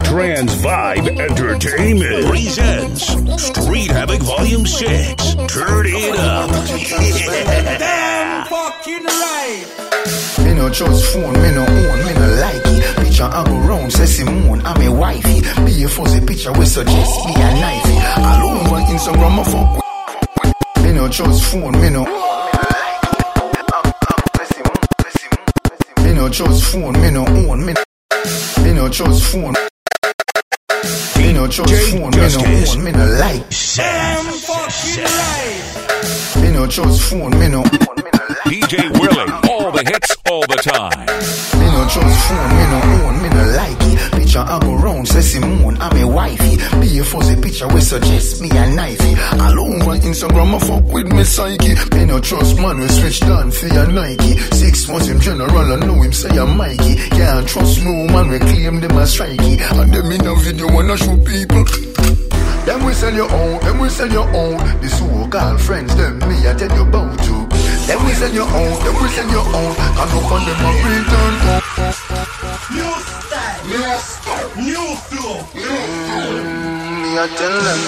Trans Vibe Entertainment presents Street Havoc Volume 6. Turn it up. Damn fucking right. Me no trust phone, me no own, me no like it. Picture I go round, say Simone, I'm a wifey. Be a fuzzy picture, we suggest me a knifey. All over Instagram, I fuck with. Me no trust phone, me no trust phone, me no own, me no trust phone. Me no trust phone, me no own, me no like. Damn fucking right. Me no trust phone, me no own, me no like. DJ Willie, all the hits, all the time. Me no trust phone, me no own, me no like it. Picture I go round, say Simone, I'm a wifey. Be a fuzzy picture, we suggest me a knifey. All over Instagram, I fuck with me psyche. Me no trust man, we switch down for your Nike. 6 months him general, I know him say I'm Mikey. Can't trust no man, we claim them as strikey. And them in a video wanna show people. Them we sell your own, them we sell your own. The so-called friends, them me I tell you about to. Them we sell your own, them we sell your own. And up on them a return home. New style, new flow. Me I tell them.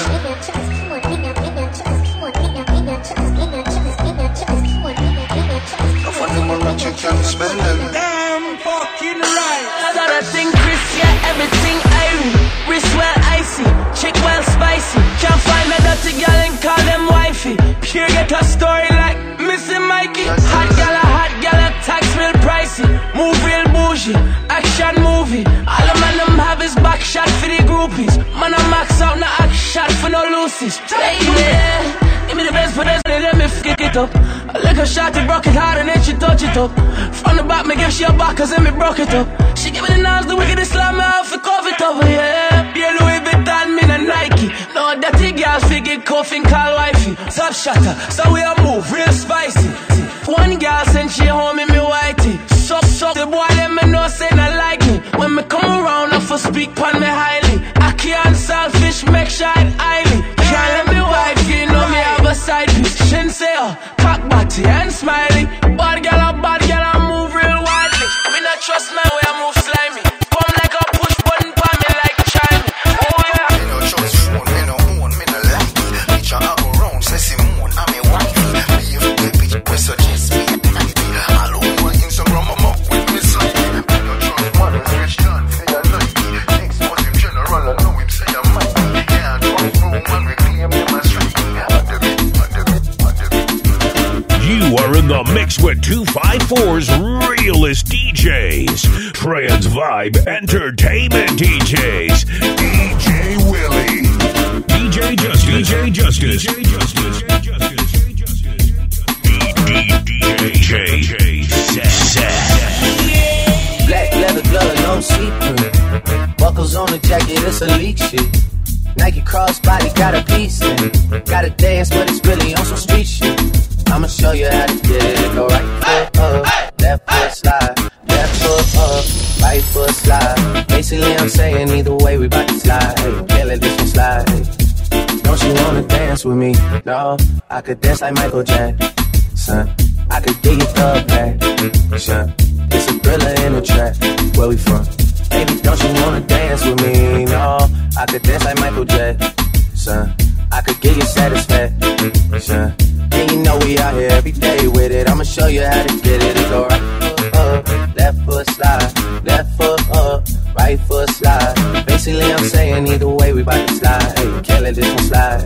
I find them a rich, you can't spend them. Damn fucking right. I got a thing, Chris, yeah, everything irie. Wrist well icy, chick well spicy. Can't find a dirty girl and call them wifey. Pure get a story like Missing Mikey. Hot gal, tax real pricey. Move real bougie, action movie. All the man them have is back shot for the groupies. Man I max out, no act shot for no loosies. Baby, give me the best for this, let me f*** it up. I lick her shot, it broke it hard and then she touch it up. From the back, me give she a back, cause then me broke it up. She give me the knives, the wicked Islam, me out for cover it over, yeah. Yeah, Louis Vuitton, me no Nike. No dirty girl, figure coughing, call wifey. Top shatter, so we a move, real spicy. One girl sent she home in me whitey. Suck, the boy let me know, say not like me. When me come around, I for speak pon me highly. I can't selfish, make shine highly. Can't let me wife, you know me have a side piece. Shin say cock body and smiley. Bad girl, I move real widely. Me not trust my way, I move slimy. Come like a push button, pa me like chime. Oh yeah. Me no trust phone, me no own, me no like it. Picture I go round, say Simone, I'm a wifey. Be a fuzzy picture, we suggest me a knifey. All over Instagram, I'm up with me psyche. Me no trust man, we switch down for your Nike. 6 months him general, I know him say I'm Mikey. Can't trust no man, we claim them as strikey. You are in the mix with 254's realest DJs. Trans Vibe Entertainment DJs. DJ Willie. DJ Justice. DJ Justice. DJ Black leather glove, no see-through. Buckles on the jacket, it's elite shit. Nike crossbody got a piece in it. Gotta dance, but it's really on some street shit. I'ma show you how to get it. Go right foot up, left foot slide. Left foot up, right foot slide. Basically I'm saying either way we bout to slide. Hey, can't let this one slide. Don't you wanna dance with me? No, I could dance like Michael Jackson. I could dig it up action. It's a thriller in the track. Where we from? Baby, don't you wanna dance with me? No, I could dance like Michael Jackson. I could give you satisfaction. And you know we out here every day with it. I'ma show you how to get it. It go right foot up, left foot slide. Left foot up, right foot slide. Basically I'm saying either way we bout to slide. Hey, can't let this one slide.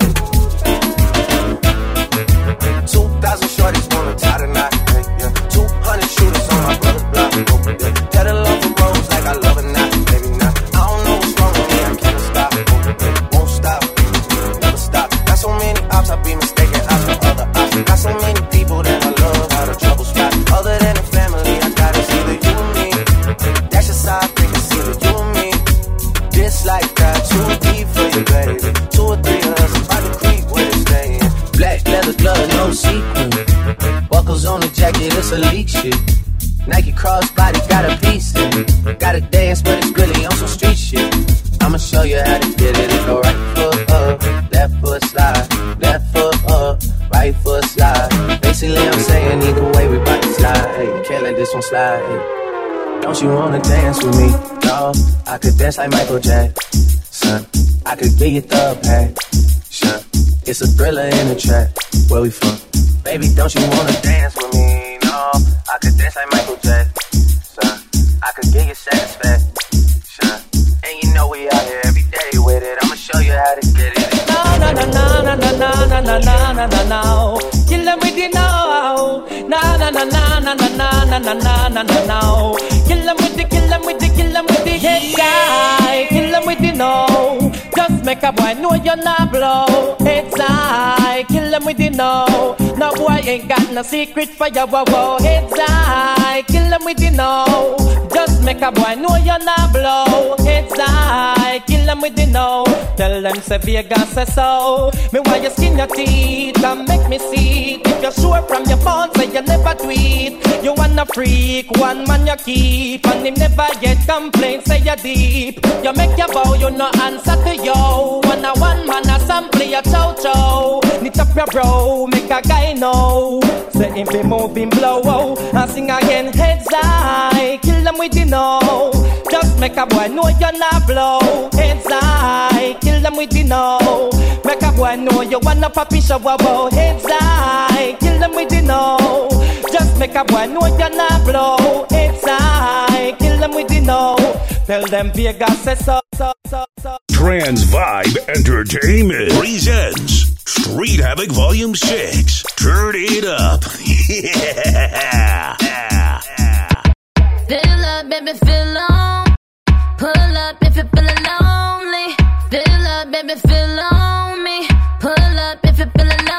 2,000 shorties wanna tie tonight. Hey, yeah. 200 shooters on my brother's block. Oh, yeah. Gotta love the roads like I love it now. Maybe not. I don't know what's wrong with me. I can't stop. Oh, yeah. Won't stop. Never stop. Got so many ops, I be mistaken ops for other ops. Got so many people that I love, how the trouble spot. Other than the family, I gotta see the you and me. That's just how I think I see the you and me. Just like that, too deep for you, baby. 2 or 3 of us, by the creek where it's staying. Black leather glove, no sequin. Buckles on the jacket, it's elite shit. Nike crossbody got a piece in it. Gotta dance, but it's really on some street shit. I'ma show you how to get it. It go right foot up, left foot slide. Left foot up, right foot slide. Basically I'm saying either way we bout to slide. Hey, can't let this one slide. Hey. Don't you wanna dance with me? No, I could dance like Michael Jackson. I could get you the passion. It's a thriller in the track. Where we from? Baby, don't you wanna dance with me? No, I could dance like Michael Jackson. I could get you satisfaction. And you know we out here every day with it. I'ma show you how to get it. No, no, no, no, no, no, no, no, no, no, no, no. Kill them with the no. No, no, no, no, no, no, no, no, no, no, no, no. Kill them with the, kill them with the, kill them with the head guy. Kill them with the no. Just make a boy know you're not blow. It's I. Kill them with the no. No boy ain't got no secret for your wow. It's I. Kill them with the no. Just make a boy know you're not blow. It's I. Kill them with the no. Tell them say Vegas say so. Me why you skin your teeth and make me see it. If you're sure from your phone say you never tweet. You wanna freak, one man you keep. And him never yet complain, say you deep. You make your bow, you no answer to yo. One man a sample your chow. Knit up your bro, make a guy know. Say him be moving blow. And sing again, heads high. Kill them with the no. Just make a boy know you're not blow. Heads high. Kill them with the no. Make a boy know you wanna papi show wow. Heads high. Kill them with the no. Just make a boy know you're not blow. Heads high. Kill them with the no. Tell them Vegas says so. Trans Vibe Entertainment presents Street Havoc Volume 6. Turn it up. Yeah. Fill up, baby, fill on. Pull up if you're feeling lonely. Fill up, baby, fill on me. Pull up if you're feeling lonely.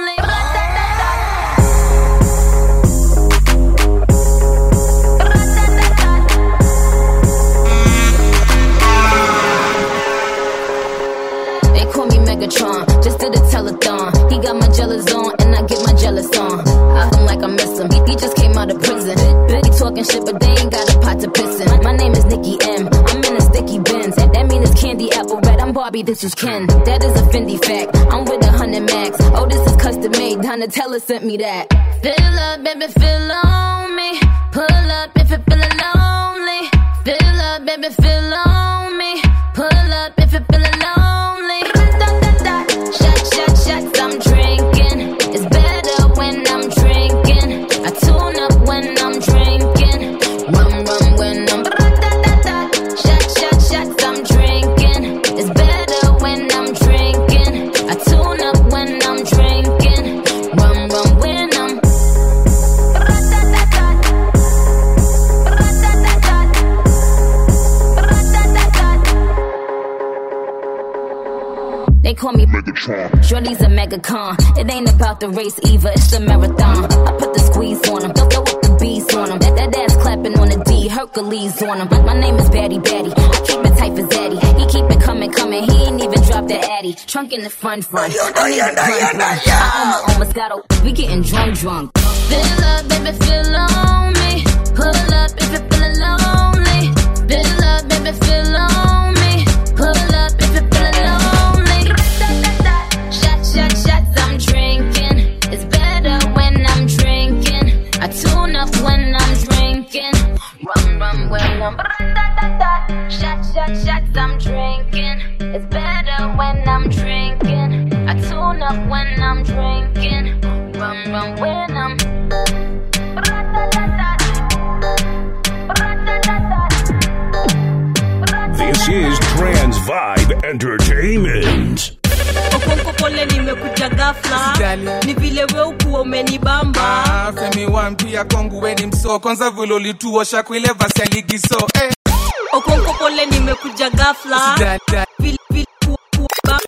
They call me Megatron, just did a telethon. He got my jealous on, and I get my jealous on. I feel like I miss him, he just came out of prison. He talking shit, but they ain't got a pot to piss in. My name is Nicki M, I'm in a sticky Benz. That mean it's candy apple red, I'm Barbie, this is Ken. That is a Fendi fact, I'm with 100 max. Oh, this is custom made, Donatella sent me that. Fill up, baby, fill on me. Pull up if you're feeling lonely. Fill up, baby, fill on me. Pull up if you're feeling lonely. Shots, I'm drinking. It's better when I'm drinking. I tune up when I'm drinking. Rum when I'm shots, I'm drinking. It's better when I'm drinking. I tune up when I'm drinking. Rum when I'm They call me Megatron. Shorty's a megacon. It ain't about the race either, it's a marathon. I put the squeeze on him, throw up the beast on him. That ass clapping on the D, Hercules on him. My name is Batty. I keep it tight for Zaddy. He keep it coming. He ain't even dropped the Addy. Trunk in the front. I almost got a. We getting drunk. Fill up, baby, fill on me. Pull up if you're feeling lonely. Fill up, baby, fill on me. Pull up if you're feeling lonely. Shots, I'm drinking. It's better when I'm drinking. I tune up when I'm drinking. Rum when I'm shots, I'm drinking. It's better when I'm drinking. I tune up when I'm drinking. Rum when I'm This is Trans Vibe Entertainment. Okonko pole nimekuja ghafla. Ni vile wewe ukuwa umenibamba. Femi wampia kongu weni mso. Kwanza vile ulituosha kwa ile vasi ya ligi so. Okonko pole nimekuja ghafla. Vile kuwa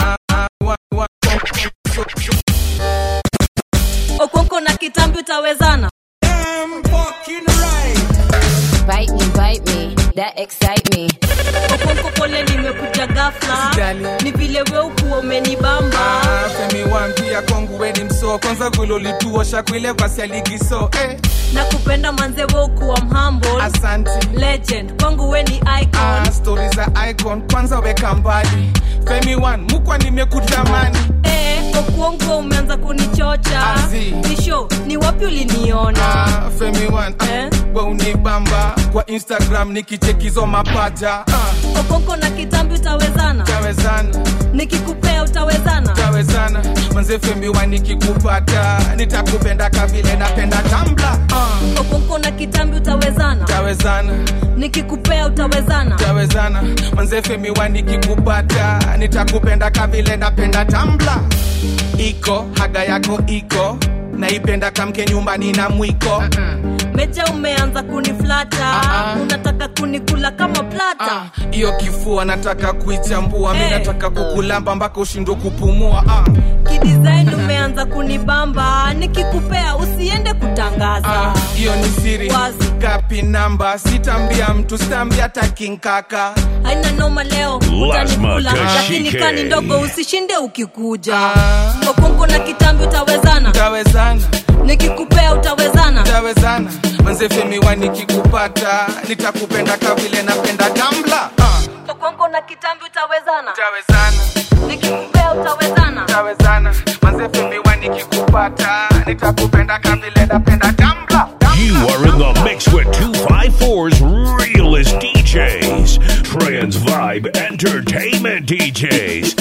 Okonko na kitambi utawezana. Damn fucking right. Bite me, that excite me. Okonko pole nimekuja ghafla. Ni vile wewe ukuwa umenibamba. Femi wampia kongu weni mso. Kwanza vile ulituosha kwa ile vasi ya ligi so. Nakupenda manze wewe ukuwa mhumble. Asante. Legend, kwangu we ni icon. Stories za icon, kwanza weka mbali. Femi one, mukwa nimekutamani. Okuongo umeanza kunichocha. Nisho, ni wapi uliniona? Femi one, we unibamba. Kwa Instagram nikichekizo mapaja. Okuongo na kitambi utawezana? Utawezana. Nikikupea utawezana? Utawezana. Manze Femi one nikikupata nitakupenda kavile napenda Tumblr. Okuongo na kitambi utawezana? Utawezana. Nikikupea utawezana? Utawezana. Manze Femi one nikikupata nitakupenda kavile napenda Tumblr. Iko haga yako iko naipenda kamke nyumbani na mwiko. Meja umeanza kuniflata. Unataka kunikula kama plata. Iyo kifua nataka kuichambua. Mimi nataka kukulamba mpaka ushindwe kupumua. Kidesign umeanza kunibamba. Nikikupea usiende kutangaza. Iyo ni siri. Kapi namba. Sitambia mtu, sitambia takinkaka. Haina noma leo utanikula. Lakini kani ndogo usishinde ukikuja. Okuongo na kitambi utawezana? Utawezana. Nikikupea utawezana? Utawezana. Manze Femi one nikikupata nitakupenda kavile napenda Tumblr. Okuongo na kitambi utawezana? Utawezana. Nikikupea utawezana? Utawezana. Manze Femi one nikikupata nitakupenda kavile napenda Tumblr. You are in the mix with 254's realest DJs, Trans Vibe Entertainment DJs.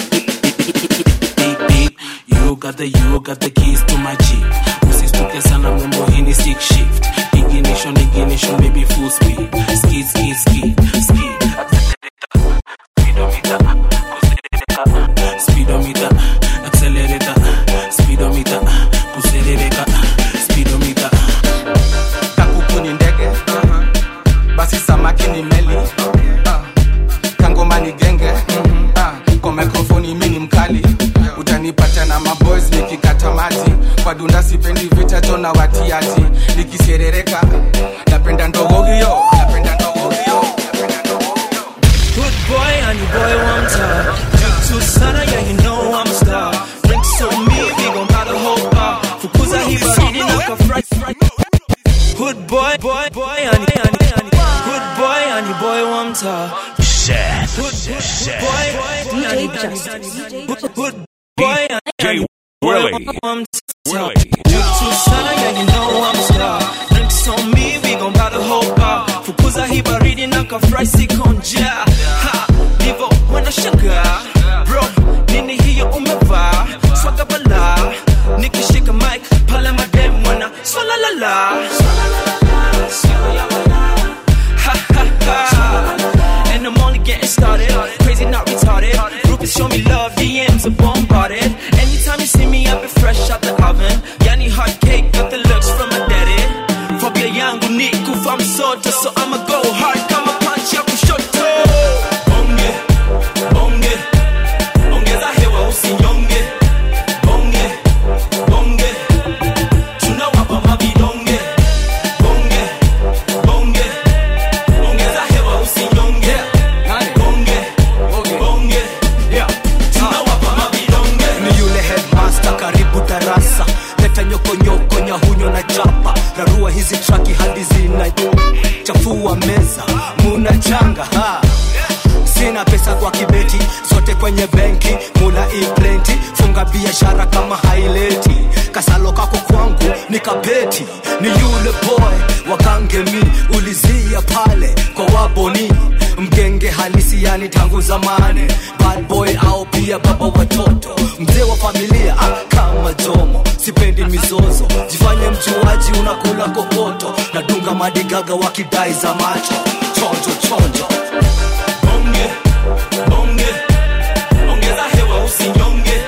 You got the keys to my Jeep. Usistuke sana mambo hii ni stick shift. Ignition, baby full speed. Skid. Speedometer, accelerator. Speedometer, speedometer. Kakuku ni ndege, basi samaki ni meli. Kangoma ni genge, kwa mikrofoni mimi mkali. Utanipata na maboys nikikata maji. Kwa dunda sipendi vita jona watiati. Nikiserereka napenda ndogo hiyo. Good boy and you boy one time. You too sana, yeah you know I'm a star. Drinks on me, we gon' buy the whole bar. Fukuza hii baridi na kafry. Good boy and good boy and you boy one time. Seth. Good boy and DJ Willie. You too sana, yeah you know I'm a star. Drinks on me, we gon' buy the whole bar. Fukuza hii baridi na kafry sikonja. Ha, nivo wana sugar. Bro, nini hiyo umevaa? Swaga bala. Nikishika mic, pala madem wana swala la la. Ha ha ha. And I'm only getting started. Crazy, not retarded. Groupies show me love, DMs are bombarded. Anytime you see me, I've been fresh out the oven. Yani hot cake, got the looks from my daddy. Phobia yangu ni kufa msoto, so I'ma go hard kama punch ya kushoto. Bonge, ongeza hewa usinyonge. Bonge, tunawapa mavidonge. Bonge, ongeza hewa usinyonge. Bonge, tunawapa mavidonge. Ni yule headmaster karibu darasa. Leta nyoko nyahunyo na japa. Rarua hizi traki hadi zina chafua meza. Muna changa ha. Sina pesa kwa kibeti, zote kwenye benki. Mula plenty, funga biashara kama haileti. Kasalo kako kwangu, nikabeti. Ni yule boy, wakange mi. Ulizia pale, kwa waboni. Mgenge halisi yani tangu zamani. Bad boy au pia baba watoto. Mzee wa familia, kama Jomo. Sipendi mizozo, jifanye mjuaji unakula kokoto. Nadunga madigaga wakidai za macho. Chonjo Bonge, ongeza hewa usinyonge.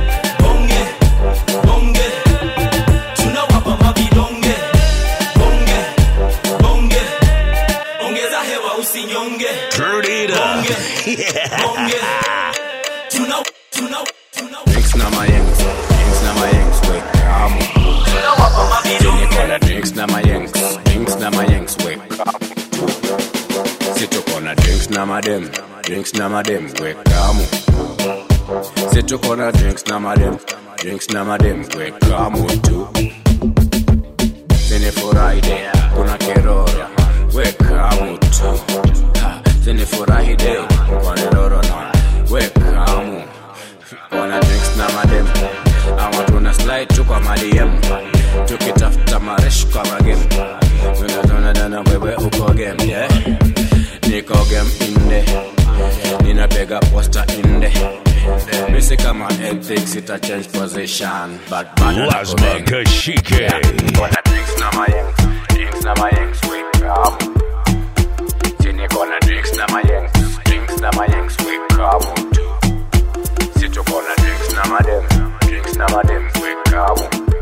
Bonge, tunawapa mavidonge. Bonge, ongeza hewa usinyonge. Turn it up. Bonge, Drinks na my yanks, wait, come on. tunawapa mavidonge. Drinks na my yanks, wait, come on. Sit up on a drinks na my dem, wait, come on. Sit up on a drinks na my dem, wait, come on too. Zene Friday, kuna keroro, wait, come on too. Zene Friday, kuna keroro na, wait, come on. Wanna drinks na my dem. head fix it a change position. But Plasma Kashike. Gonna drinks na my yanks. Drinks na my yanks. Wake up. Jenny gonna drinks na my yanks. Drinks na my yanks. Wake up. Sit to gonna drinks na my dem. Drinks na my dem. Wake up.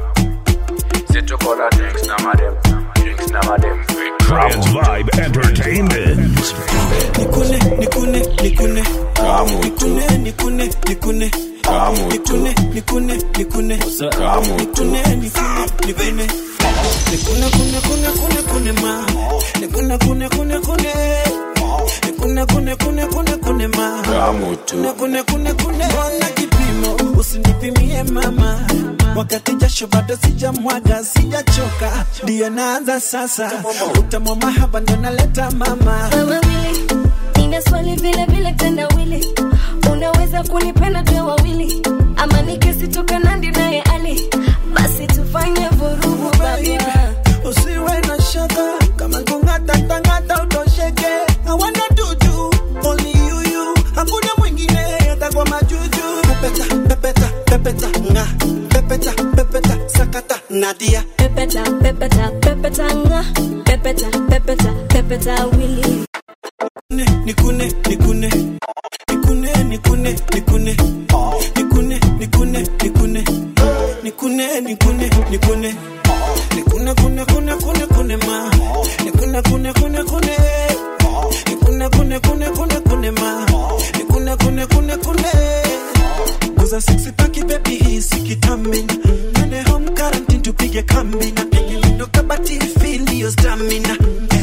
Sit to gonna drinks na my dem. Drinks na my dem. Wake up. Trans Vibe Entertainment. Nikune, nikune, nikune. Kamu. Nikune, nikune, nikune. Kamu. Nikune, nikune, nikune. Kamu. Nikune, nikune, nikune. Nikune, kune, kune, kune, kune ma. Nikune, kune, kune, kune. Nikune, kune, kune, kune, kune ma. Kamu tu. Nikune, kune, kune. Mbona kipimo usinipimie mama, wakati jasho bado sijamwaga, sijachoka, ndio naanza sasa. Utamu wa mahaba ndio naleta mama. Wewe wili, nina swali vile vile tena wili. Unaweza kunipenda tu wawili, ama nikisitoka nandi naye ali, basi tufanye vurugu baba. Usiwe na shaka, kama kungata tangata utosheke. I wanna do you, only you. Hakuna mwingine hata kwa majuju. Pepeta, pepeta, pepeta, nga. Pepeta, pepeta, sakata, Nadia. Pepeta, pepeta, pepeta, nga. Pepeta, pepeta, pepeta, wili. Nikune, nikune. Nikune, nikune, nikune. Nikune, nikune, nikune. Nikune, nikune, nikune. Nikune, kune, kune, kune, kune ma. Nikune, kune, kune, kune. Nikune, kune, kune, kune, kune ma. Nikune, kune, kune, kune. Kuza sexy paki baby hisi kitamina. Nende home quarantine tupige kambina. Nilindo kabati feel your stamina.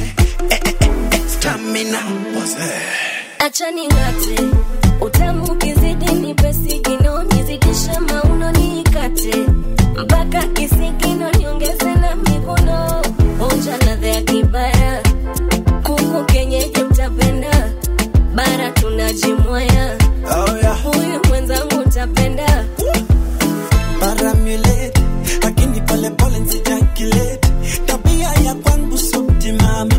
Stamina. Acha ningate, utamu kizidi nipe sigino, nizidishe mauno nikate, mpaka kisigino niongeze na mikono. Onja ladha ya kibaya, kuku kenyeji utapenda, bara tunajimwaya. Oh yeah. Huyu mwenzangu utapenda. Paramulate, lakini pole pole nsijakilete. Tabia ya kwangu subti mama,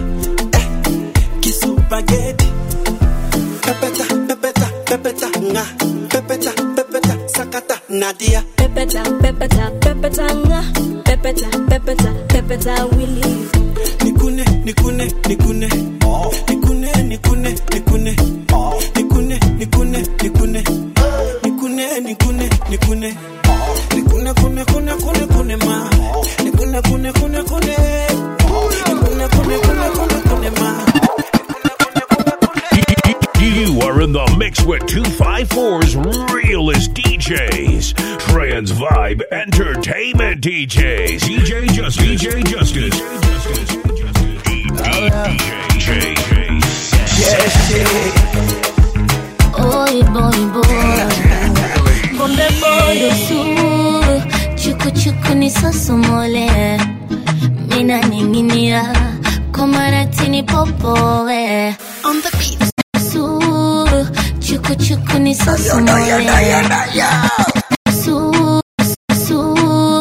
kisupageti. Pepeta, pepeta, pepeta, nga. Pepeta, pepeta, sakata, Nadia. Pepeta, pepeta, pepeta, nga. Pepeta, pepeta, pepeta, wili. Nikune, nikune, nikune. Nikune, nikune, nikune. Nikune, nikune, nikune. Nikune, nikune, nikune. Nikune, kune, kune, kune, kune ma. Nikune, kune, kune, kune. Nikune, kune, kune, kune, kune ma. You are in the mix with 254's realest DJs. Trans Vibe Entertainment DJs. DJ Justice. DJ Justice. Oi boy boy, bonde boy su, chuku chuku ni sosomole, mina ninginia, komaratini popoe. On the beat, su, chuku chuku ni sosomole, su, su,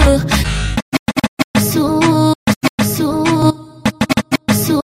su, su, su.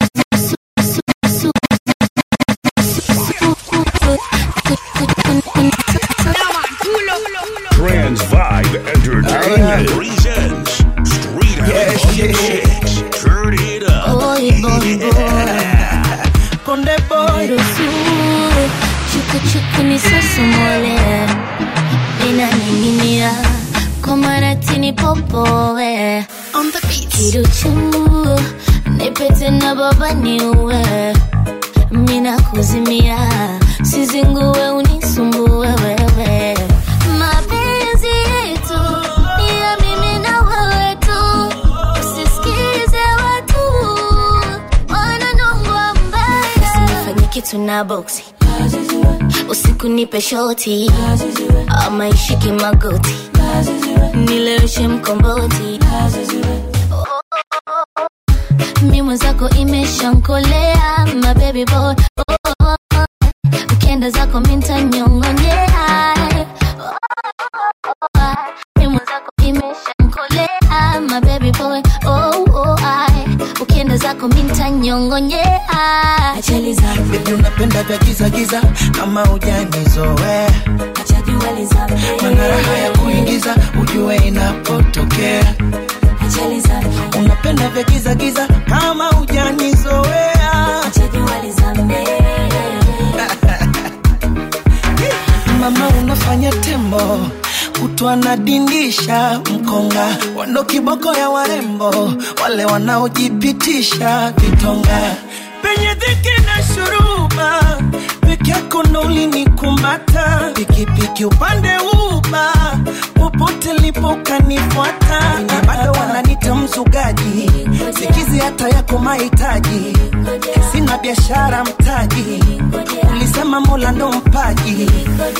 Trans Vibe Entertainment presents Street House Chicks. Turn it up. Boy, boy, boy. Konde boy. Chuku chuku ni sosomole, ina ninginia, komaratini popoe. On the beat. Kiruchu, nipete na baba niue, mina kuzimia, sizingue unisumbue wewe. Mapenzi yetu ni ya mimi na wewe tu, usisikize watu wananongwa mbaya. Usinifanye kitu na boxi, usiku nipe shoti, ama ishike magoti, nileweshe mkomboti. Mi mwenzako imeshankolea, my baby boy. Ukienda zako minta nyongonyea, mi mwenzako imeshankolea, my baby boy. Ukienda zako minta nyongonyea. Baby unapenda vya giza giza, kama hujanizoea. Mana raha ya kuingiza ujue inapotokea. Unapenda vya giza giza kama hujanizoea. Mama unafanya tembo kutwa nadindisha mkonga, wando kiboko ya warembo wale wanaojipitisha vitonga. Penye dhiki na shuruba peke yako ndo ulinikumbata, pikipiki upande uba popote lipo kanifuata. Bado wananita mzugaji, sikizi hata yako mahitaji, sina biashara mtaji, ulisema Mola ndo mpaji.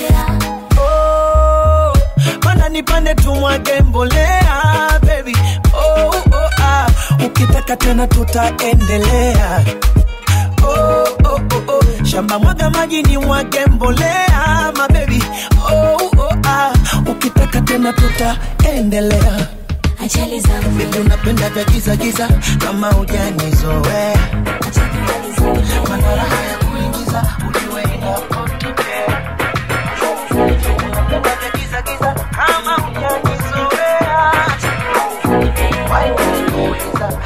Mana nipande tumwage mbolea baby, oh oh ah, ukitaka tena tutaendelea. Oh oh oh oh, shamba mwaga maji ni mwage mbolea my baby, oh oh ah, ukitaka tena tutaendelea. Baby unapenda vya giza giza kama hujanizoea. Mana raha ya kuingiza ujue inapotokea. Unapenda vya giza giza kama hujanizoea. Why unaniuliza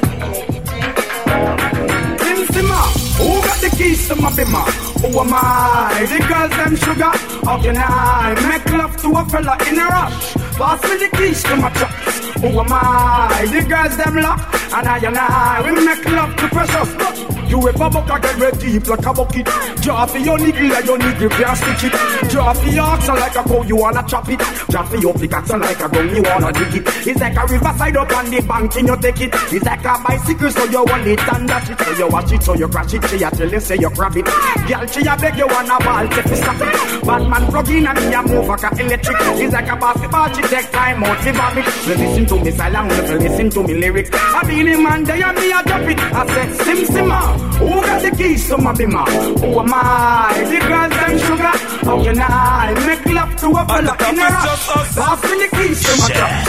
who got the keys to my bimmer? Who am I? The girls them sugar. How can I make love to a fella in a rush? Pass me the keys to my trucks. Who am I? The girls them lock. And I will make love to precious. You ever buck a girl deep like a bucket. Draw for your niggle and your niggle can't stitch it. Draw for your oxen like a cow, you wanna chop it. Draw for your pickaxe like a gun, you wanna dig it. It's like a riverside up on the bank and you take it. It's like a bicycle so you want it and dash it. So you watch it, so you crash it. She a tell you say you grab it. Girl, she a beg you wanna ball, take it, stop it. Bad man plug in and me a move like a electric. It's like a basketball, she take time out to vomit. So listen to me silent, listen to me lyrics. I be the man there and me a drop it. I said sim simmer. Who got the keys to my bimmer? Who am I? The girls them sugar. How can I make love to a fella in a rush? Pass me the keys to my truck.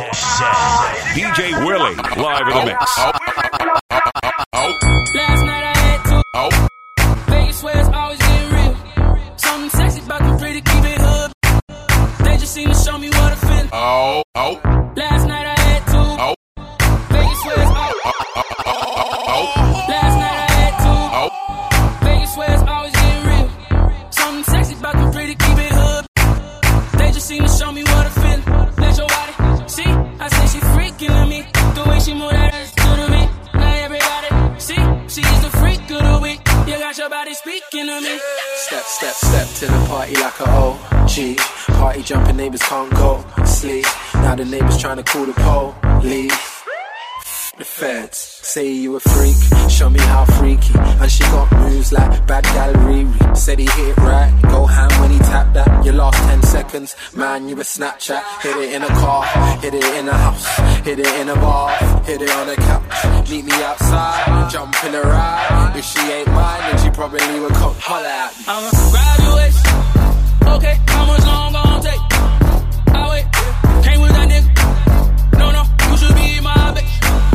DJ Willie, live in the mix. Last night I had to. Vegas swear it's always getting real. Something sexy about them pretty, keep it hood. They just seem to show me what I feel. Last night I had to. Vegas swear it's Last night I had to. Vegas swear it's always getting real. Something sexy about them pretty, keep it hood. They just seem to show me what I feel. Let your body see. I say she freaking on me. The way she move that ass to the beat. Now everybody see. She's the freak of the week. You got your body speaking to me. Step, step, step to the party like a OG. Party jumping, neighbors can't go sleep. Now the neighbors trying to call the police. The feds say you a freak, show me how freaky. And she got moves like bad gal Riri. Said he hit it right, go ham when he tapped that. Your last 10 seconds, man, you a Snapchat. Hit it in a car, hit it in a house, hit it in a bar, hit it on a couch. Meet me outside, jump in a ride. If she ain't mine, then she probably would come holler at me. I'm a graduate. Okay, how much long gon' take? I wait, came with that nigga. No, you should be my bitch.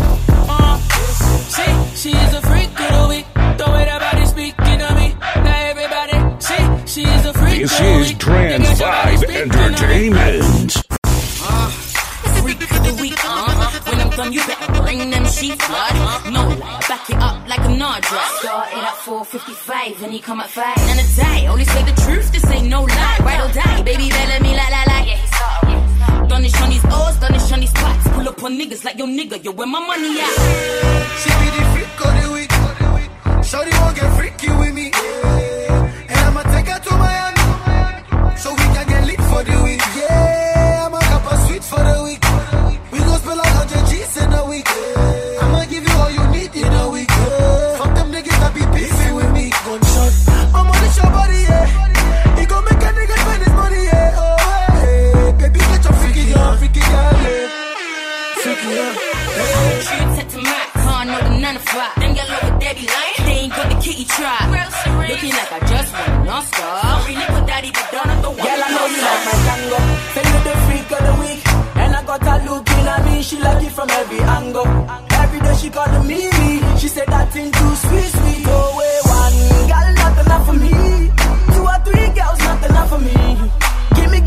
She is a freak of the week. The way that body speaking to me. Now everybody she is a freak This of the is week. Trans Vibe Entertainment. Freak of the week, when I'm done, you better bring them sheets, blood. No lie, back it up like a nod drop. Started at 4:55, and he come at 5. And a die, only say the truth, this ain't no lie. Right or die, baby, better me like. Yeah, he's sorry. Done this on these O's, done this on these spots. Pull up on niggas like yo nigga, yo, where my money at? She be the freak of the week. Shawty won't get freaky with me. And I'ma take her to Miami, so we can get lit for the week. Yeah, I'ma cup a sweet for the week. We gon' spend like 100 G's in a week. I'ma give you all you need in a week. Fuck them niggas that be beefing with me. Gunshot, I'm on your body, yeah. He gon' make a nigga spend his money, yeah. Oh, hey, baby, get your freaky girl, yeah. Freaky girl. Set to my car, know the 9 to 5. Them yellow with daddy lying, they ain't got the kitty try. Looking like I just won an Oscar. Sorry, nigga daddy, but done at the one. Girl, I know you like my tango. Say you the freak of the week. And I got her looking at me, she like it from every angle. Every day she called me, she said that thing too sweet. Oh, wait, one girl, not enough for me. 2 or 3 girls, not enough for me. Give me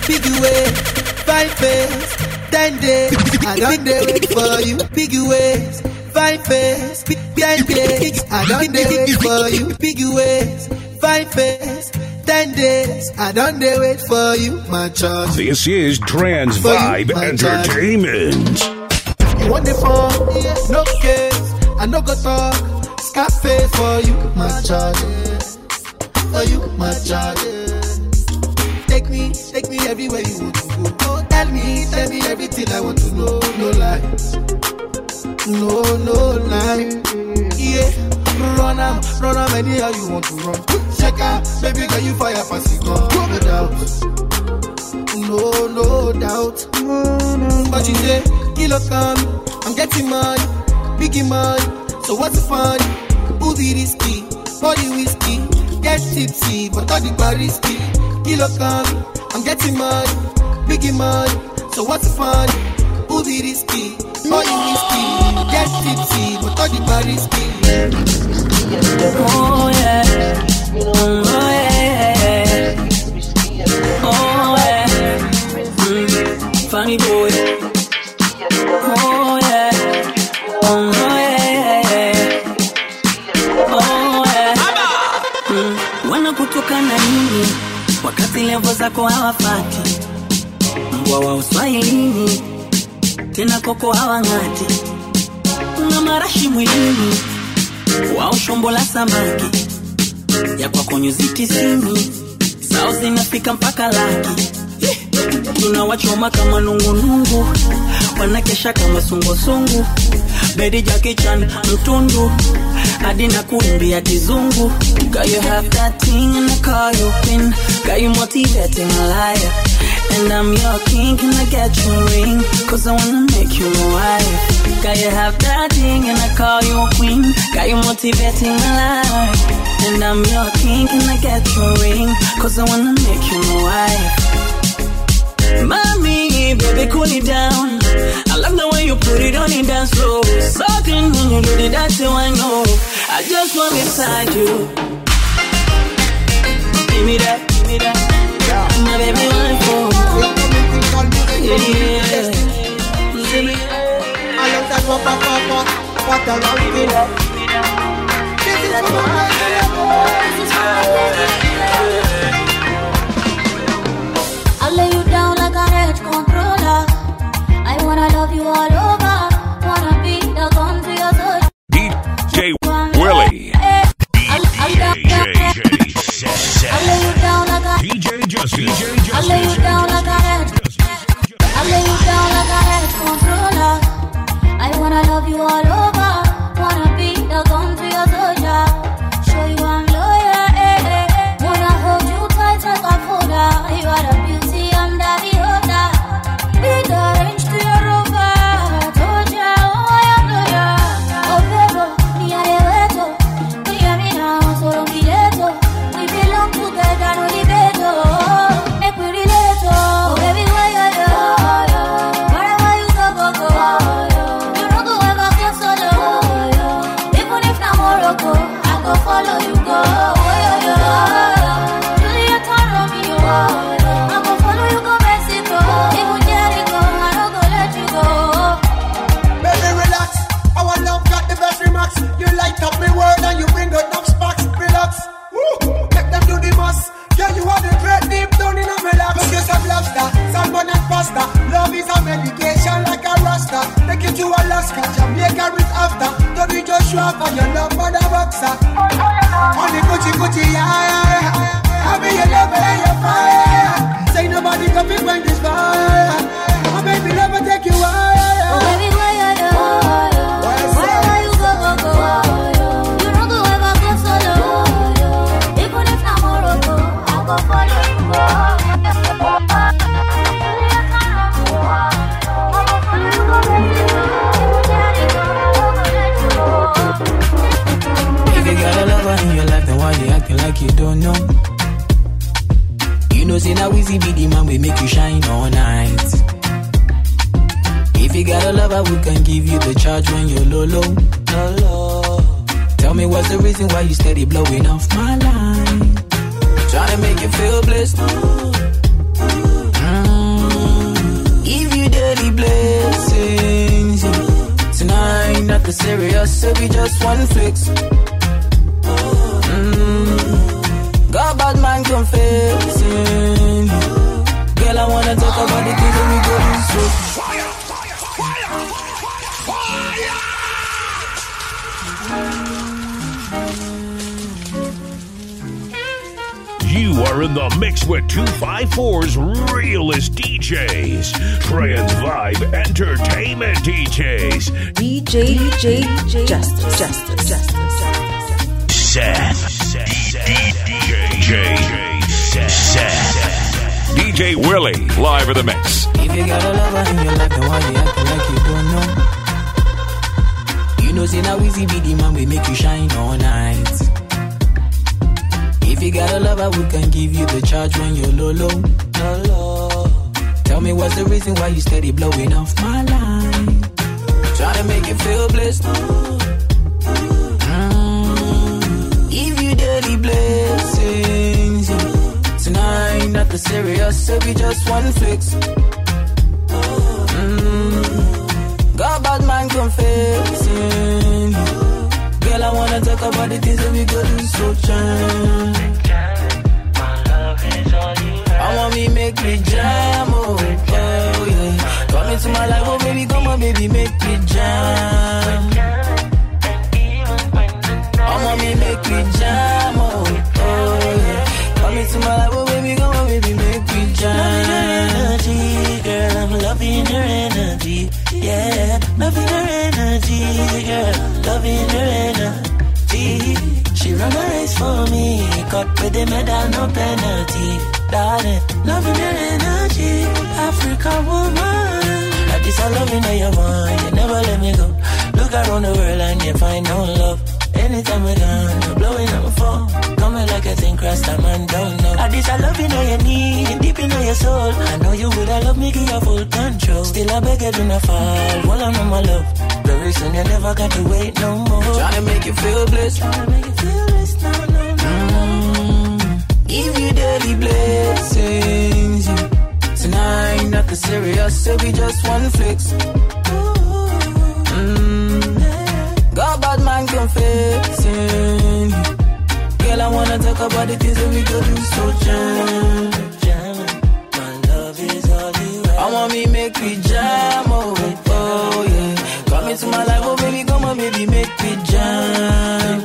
big ways, fine face, 10 days. I don't wait for you, big ways, fine face, 10 days. I don't wait for you, big ways, fine face, 10 days. I don't wait for you, my child. This is Trans Vibe Entertainment. You want the phone? No case. I no go talk. Scarface for you, my child. For you, my child. Take me everywhere you want to go. Tell me everything I want to know. No lies, no lie. Yeah, run am anyhow you want to run. Check out, baby girl, you fire for cigar. No doubt. But you say, kilo come, I'm getting money, biggie money. So what's the fun? Who be risky? Body whiskey, get tipsy, but all the bar risky. Kilo come, I'm getting money, biggie money. So what's the fun? Who be risky? Body whiskey, get tipsy, but all the bar risky. Oh yeah. Oh yeah. Oh yeah. Funny boy. Oh yeah. Oh yeah. Oh yeah. Wanakutoka na nini wakati levo zako hawafati? Mbwa wa Uswahilini tena koko hawangati. Una marashi mwilini wao shombo la samaki ya kwako nyuzi 90 zao zinafika mpaka laki. Tunawachoma kama nungunungu, wanakesha kama sungusungu. Bedi Jackie Chan mtundu hadi na kuimbia kizungu. Girl, you have that thing and I call you queen. Girl, you motivating a liar, and I'm your king. Can I get you a ring? Cause I wanna make you my wife. Girl, you have that thing and I call you a queen. Girl, you motivating a liar, and I'm your king. Can I get you a ring? Cause I wanna make you my wife. Mommy, baby, cool it down. I love the way you put it on and dance slow. Something when you do it, that's how I know. I just want inside you. Give me that, my baby, one for. Yeah. I love that what a love it. This is for I'll lay you down like a edge controller. I wanna love you all over. Wanna be the gun to your soul. DJ Willie. I'll lay you down like a DJ Justin. I'll lay you down like a edge. I'll lay you down like a edge controller. I wanna love you all over. Wanna be the gun to your soldier. Show you I'm loyal. Wanna hold you tight like a folder. You are the beauty, I'm the beholder. Be the range to your rover. Told ya, oh I am loyal. Oh baby, me and the weto. Me and me now, so don't be late. We belong together, no debate. Make we relate. Oh baby, why you? Wherever you go. You don't go ever go solo. Even if na Morocco, I go follow you go. Juliet and Romeo, I go follow you go Mexico. Even Jericho, I don't go let you go. Baby, relax. Our love got the best remarks. You light up my world and you bring out enough sparks. Relax. Woo. Make them do the most. Yeah, you have the great deep down in my lap. Look at some lobster, salmon and pasta. Love is a medication like a rasta. Take you to Alaska, Jamaica with after. Don't be Joshua for your love for the boxer. Only Gucci, yeah. I be your lover and your fire. Say nobody can be when this fire. My baby never take you higher. Oh baby, why you? Wherever you go. You don't go ever go solo. Even if na Morocco, I go follow you go. If you got a lover in your life, then why you acting like you don't know? You know, say now easy be the man we make you shine all night. If you got a lover, we can give you the charge when you're low. Tell me what's the reason why you steady blowing off my line? Trying to make you feel blessed. Give you daily blessings. Tonight, nothing serious, so we just one flex. Got bad man confessing. Girl, I wanna talk about the things that we go through. You are in the mix with 254's realest DJs, Trans Vibe Entertainment DJs. DJ Justice. Seth. DJ Willie, live in the mix. If you got a lover in your life, then why you acting like you don't know? You know, say now easy be the man, we make you shine all night. If you got a lover, we can give you the charge when you're low. Tell me what's the reason why you steady blowing off my line? Trying to make you feel blessed. Give you daily blessings. Tonight, nothing serious, so we just one flex. Got bad man confessing. Girl, I wanna talk about the things that we go do, so jam. I want me make me jam, oh yeah. Come into my life, oh baby, come on baby, make me jam. I want me make me jam, oh yeah. Come into my life, oh baby, come on baby, make me jam. Loving your energy, girl, I'm loving your energy. Yeah, loving your energy, girl, loving your energy. She run a race for me, cut with the medal, no penalty. Darling, loving your energy, Africa woman. Like this, I loving how you want, you never let me go. Look around the world and you find no love. Anytime we're gone, you're blowing up my phone. Coming like a thing, cross that man don't know. Like this, I love you, know you need, deep in your soul. I know you would, I love me, give you full control. Still I beg you, do not fall, hold on to my love. Very soon, you never got to wait no more. Trying to make you feel blessed. Give you daily blessings. Tonight, nothing serious, so we just one flex. Got bad man confessing. Girl, I wanna talk about the things that we go do, so jam. My love is all you have. I want me make me jam, oh yeah. Come into my life, oh baby, come on baby, make me jam.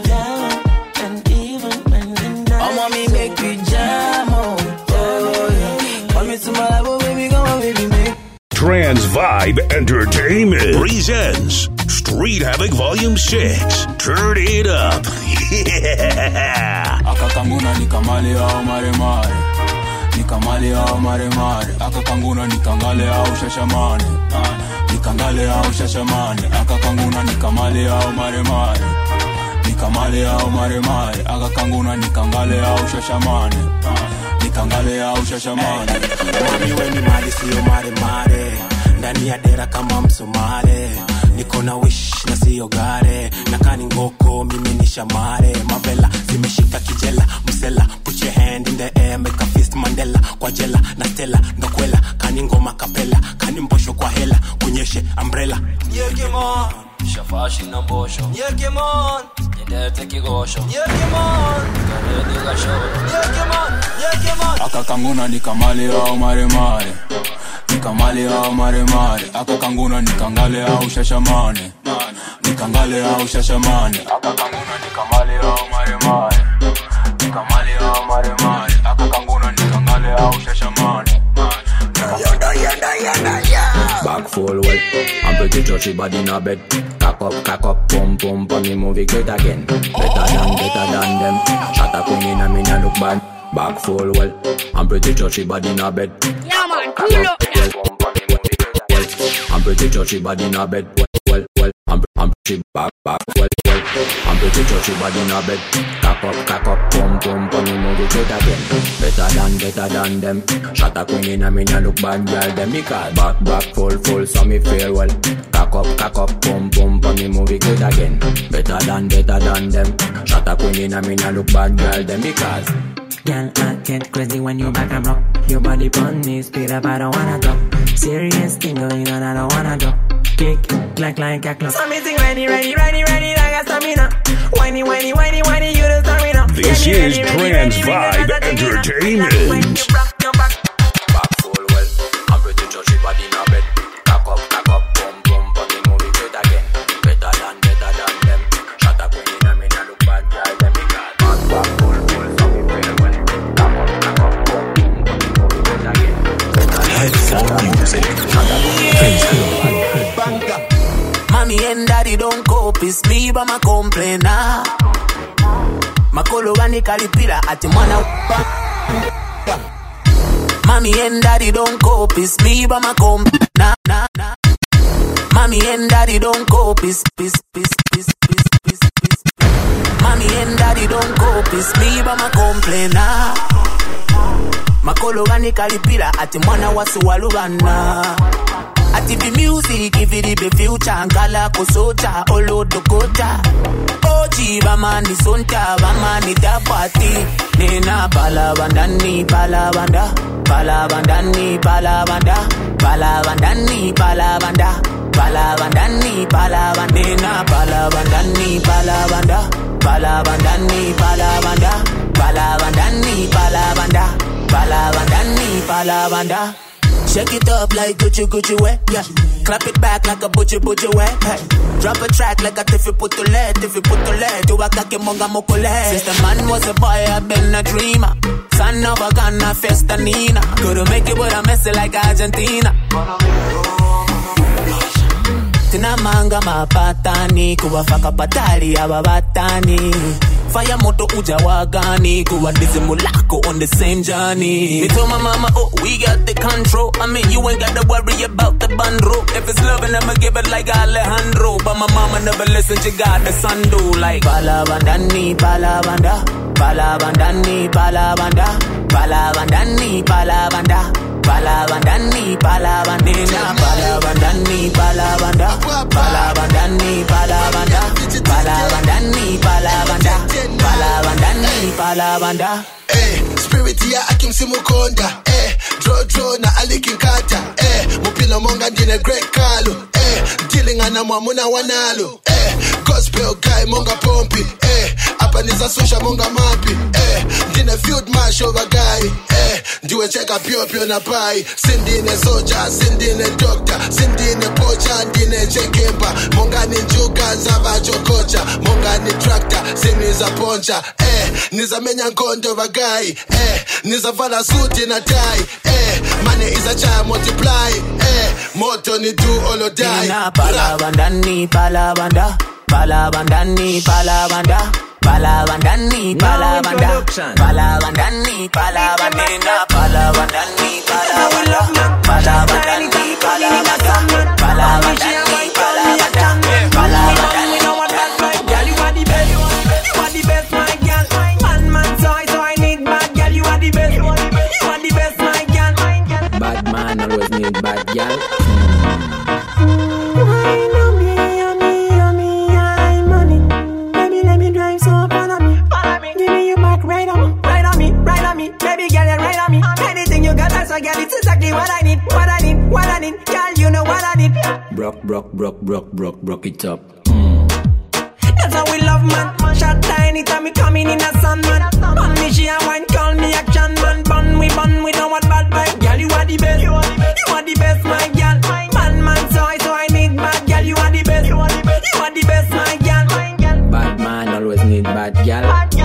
I want me make me jam, oh yeah. Come into my life, oh baby, come on baby, make. Trans Vibe Entertainment presents Street Havoc Volume 6. Turn it up. Yeah. Akakanguna nikamale au maremare. Nikamale au maremare. Akakanguna nikangale au shashamane. Nikangale au shashamane. Akakanguna nikamale au maremare. Nikamale au maremare. Akakanguna nikangale au shashamane. Nikangale au shashamane. Mami weni mali siyo maremare. Ndani ya dera kama msumare. Niko na wish na siyo gare. Nakani ngoko mimi ni shamare. Mavela zimeshika kijela. Msela put your hand in the air. Make a fist Mandela. Kwa jela na stella ndokwela. Kani ngoma kapela. Kani mbosho kwa hela. Kunyeshe umbrella. Yeah, come on. Shafashi na mbosho. Yeah, come on. Nidete kigosho. Yeah, come on. Karedi gasho. Yeah, come on. Yeah, come on. Akakanguna nikamale au maremare. Nikamale au maremare. Akakanguna nikangale au shashamane. Nikangale au shashamane. Akakanguna nikamale au maremare. Nikamale au maremare. Akakanguna nikangale au shashamane. Back full well, I'm pretty touchy body in a bed. Cock up, pum pum, pum me movie great again. Better than them. Shot a queen in a me nah look bad. Back full well, I'm pretty touchy body in a bed. Yeah man, cool up. I'm pretty touchy body in a bed. Well, I'm pretty back well. I'm pretty touchy body in a bed. Cock up, pum pum, pum me movie great again. Better than them. Shot a queen in a me nah look bad, girl them because back full, so me feel well. Cock up, pum pum, pum me movie great again. Better than them. Shot a queen in a me nah look bad, girl them because. Girl, I get crazy when you back and rock. Your body pon me, speed up, I don't wanna talk. Serious thing going on, I don't wanna do. Kick, like a clock. Something ready, like a stamina. Whiny, you the stamina. This is Trans Vibe Entertainment. Back full well, I'm pretty sure she body in a bed. Cock up, boom, but me move it great again. Better than them. Shut up when you know me, now look bad, girl, them me got. Back full, so me feel well. Cock up, boom, but me move it great again. Headphone music. Mommy and daddy don't cope, it's me but my complainer. Makolo wani kalipira ati mwana. Mommy and daddy don't cope, it's me but my complainer. Mommy and daddy don't cope, it's Mommy and daddy don't cope, it's me but my complainer. Makolo wani kalipira ati mwana wasu walubana. Ati the music, if it be future, Ankala Kosocha, Olo Dokota. Oji, Bamani Sonta, Bamani da party. Nena Balabandani, Balabanda. Balabandani, Balabanda. Balabandani, Balabanda. Balabandani, Balabandena. Balabandani, Balabanda. Balabandani, Balabanda. Balabandani, Balabanda. Balabandani, Balabanda. Shake it up like Gucci way, yeah. Clap it back like a butcher way, hey. Drop a track like a Tiffy Putole, do a kake monga mokole. Since the man was a boy, I've been a dreamer. Son of a gunna, festanina. Couldn't make it, but I mess it like Argentina. Tina manga mapatani, kuwafaka patali ababatani. Fire moto uja wagani, kuwa dizimulako on the same journey. Me told my mama, oh, we got the control. I mean, you ain't gotta worry about the bundle. If it's loving, I'ma give it like Alejandro. But my mama never listened, she got the son do like Balabandani, Balabanda. Balabandani, Balabanda. Balabandani, Balabanda. Balabandani, Balabandina. Balabandani, Balabanda. Balabandani, Balabanda. Balabandani, Balabanda. Balabandani, Balabanda. Spirit ya Akim Simukonda. Draw na alikin kata. Mupila monga ndine Great Kalu. Dealing ana mwamuna wanalo. Gospel guy monga pompi. Apa niza susha monga mapi. Ndine field march over guy. Ndiwe cheka pio na pai. Sindine soldier, sindine doctor. Sindine pocha, ndine chekemba. Monga ni njuga, zava chokocha. Monga ni tractor, siniza poncha. Niza menya nkondo va guy. Niza vala suit na tie. Money is a child multiply. Moto ni do all or die. Balabandani, Balabanda. Balabandani, Balabanda. Balabandani, Balabanda. Balabandani, Balabandina. Balabandani, Balabanda. Balabandani, Balabanda. Balabandani, Balabanda. Balabandani. You know what that's like, girl, you are the best. You are the best, my girl. Man, so I need bad girl. You are the best. You are the best, my girl. Bad man always need bad girl. Baby girl, you're right on me. Anything you got, that's a girl. It's exactly what I need. What I need. Girl, you know what I need. Broke it up. That's how we love, man. Shot tiny time me coming in a sun, man. On me, she and wine, call me action, man. Bun, we don't want bad vibe. Girl, you are the best. You are the best, my girl. Man, so I need bad girl. You are the best. You are the best, my girl. Bad man always need bad girl.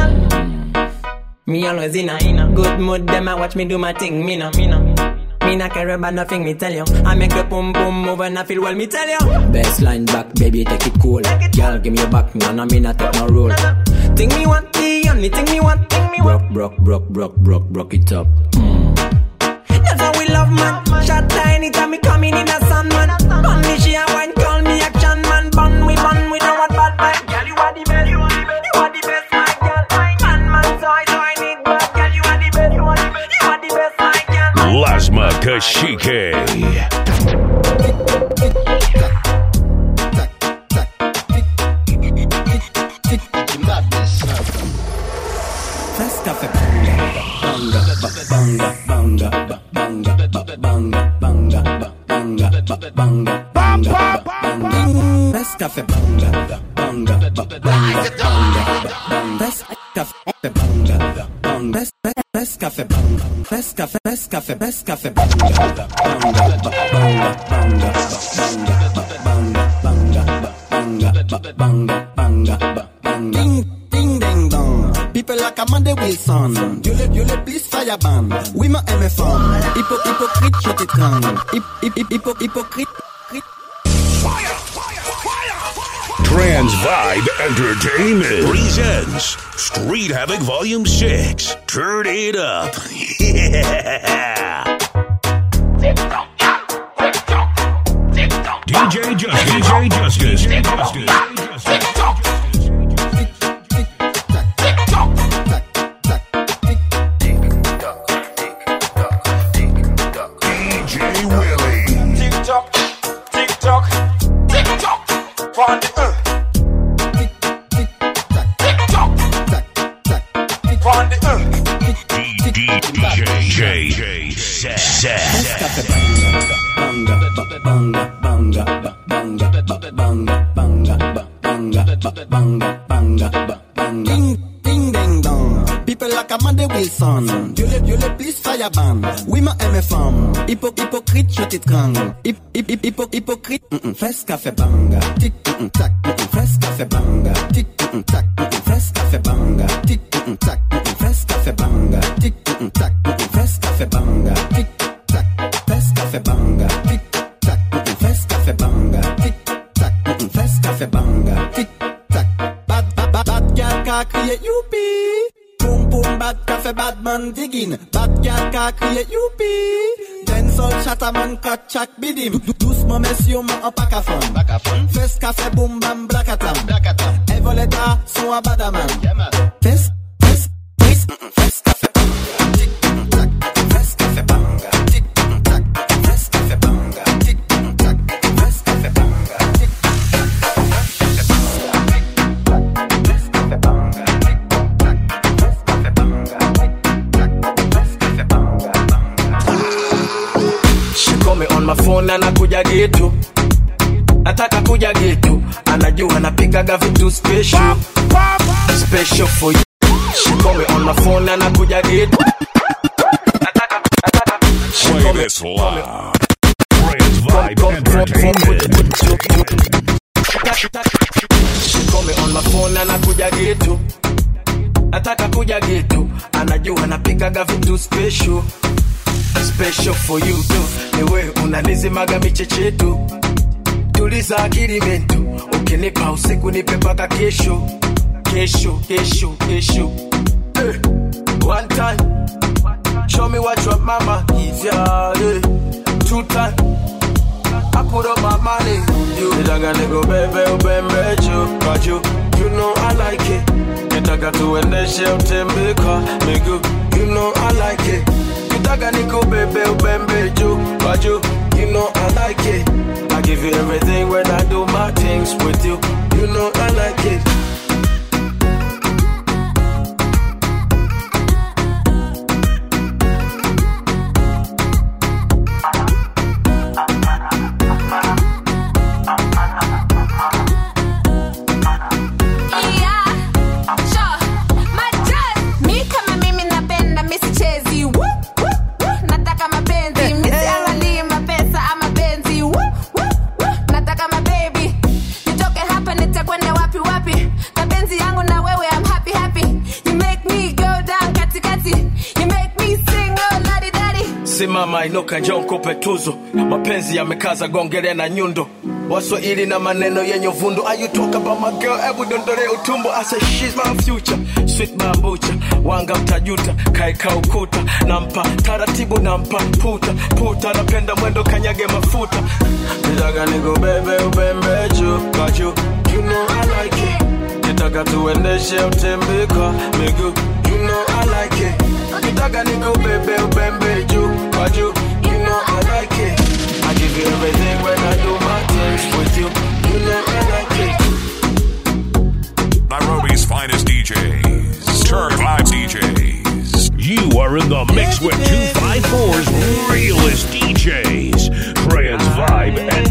Me always in a good mood, them I watch me do my thing, me no care about nothing, me tell you. I make the boom move and I feel well, me tell you. Best line back, baby, take it cool. Girl, give me your back, no, me not take no roll. Think me want, the only thing me want. Broke it up. That's how we love, man. Shot tiny time me coming in a sun, man. On me, she and wine, call me action, man. Bun, we don't want bad vibe. Girl, you are the best. You are the best, my girl. Man, so I need bad girl. You are the best. You are the best, my girl. Lasma Kashike. First of all, banga, banga, banga, banga, banga, banga, banga, banga, banga, banga. Best cafe banga, banga, banga, banga. Best cafe banga, banga. Best cafe banga, best cafe, best cafe, best cafe banga, banga, banga, banga, banga, banga, banga, banga. Ding ding dong. People like Amanda Wilson. You le please fire ban. Oui ma MFM. Hypocrite shut it down. Hypocrite. Trans Vibe Entertainment presents Street Havoc Volume 6. Turn it up. Yeah. DJ Justice. Wilson, you le please fire ban. Oui ma MFM. Hypocrite shut it gang. Hypocrite. Fes café banga. Tic tac. Fes café banga. Tic tac. Fes café banga. Tic tac. Fes café banga. Tic tac. Fes café banga. Tic tac. Fes café banga. Tic tac. Fes café banga. Tic tac. Fes café banga. Tic tac. Bad girl ka crier youpi. Boom boom bad cafe bad man digging. Bad girl ka crier youpi. Den sol chataman kat chak bidim. Doucement messieurs ma en pack à fun. Fes café boom bam blackatam. Evoleta son a badaman. Fes café banga. Tic tac. Fes café banga. Tic tac. Fes café banga. Tic tac. Fes café banga. Tic on my phone anakuja getu, nataka kuja getu, anajua napikaga vitu special for you. She call me on my phone anakuja getu, nataka play this loud. Trans Vibe Entertainment. She call me on my phone anakuja getu, nataka kuja getu, anajua napikaga vitu special for you too. Niwe unanizimaga michechetu, tuliza akili mentu, ukinipa usiku nipe paka kesho. Hey, one time, show me what your mama is, yeah. Hey, 2 times, I put up my money. You nitaka niko bebe ubembe juu, you know I like it. Nitaka tuendeshe utembe kwa miguu, you know I like it. Nitaka niko bebe ubembe juu, you know I like it. I give you everything when I do my things with you, you know I like it. Simama inuka njoo nikupe tuzo, mapenzi yamekaza gongele na nyundo, Waswahili na maneno yenye vundo. Are you talk about my girl? Ebu dondole utumbo. I say she's my future, sweet bambucha. Wanga mtajuta, kaika ukuta. Nampa taratibu, nampa puta. Napenda mwendo kanyage mafuta. Nitaka niko bebe ubembe juu, you know I like it. Nitaka tuendeshe utembe kwa miguu, you know I like it. Nitaka niko bebe ubembe juu, you know I like it. I give you everything when I do my things with you, you know I like it. Nairobi's finest DJs, Turn Vibe DJs. You are in the mix with 254's realest DJs, Trans Vibe Entertainment.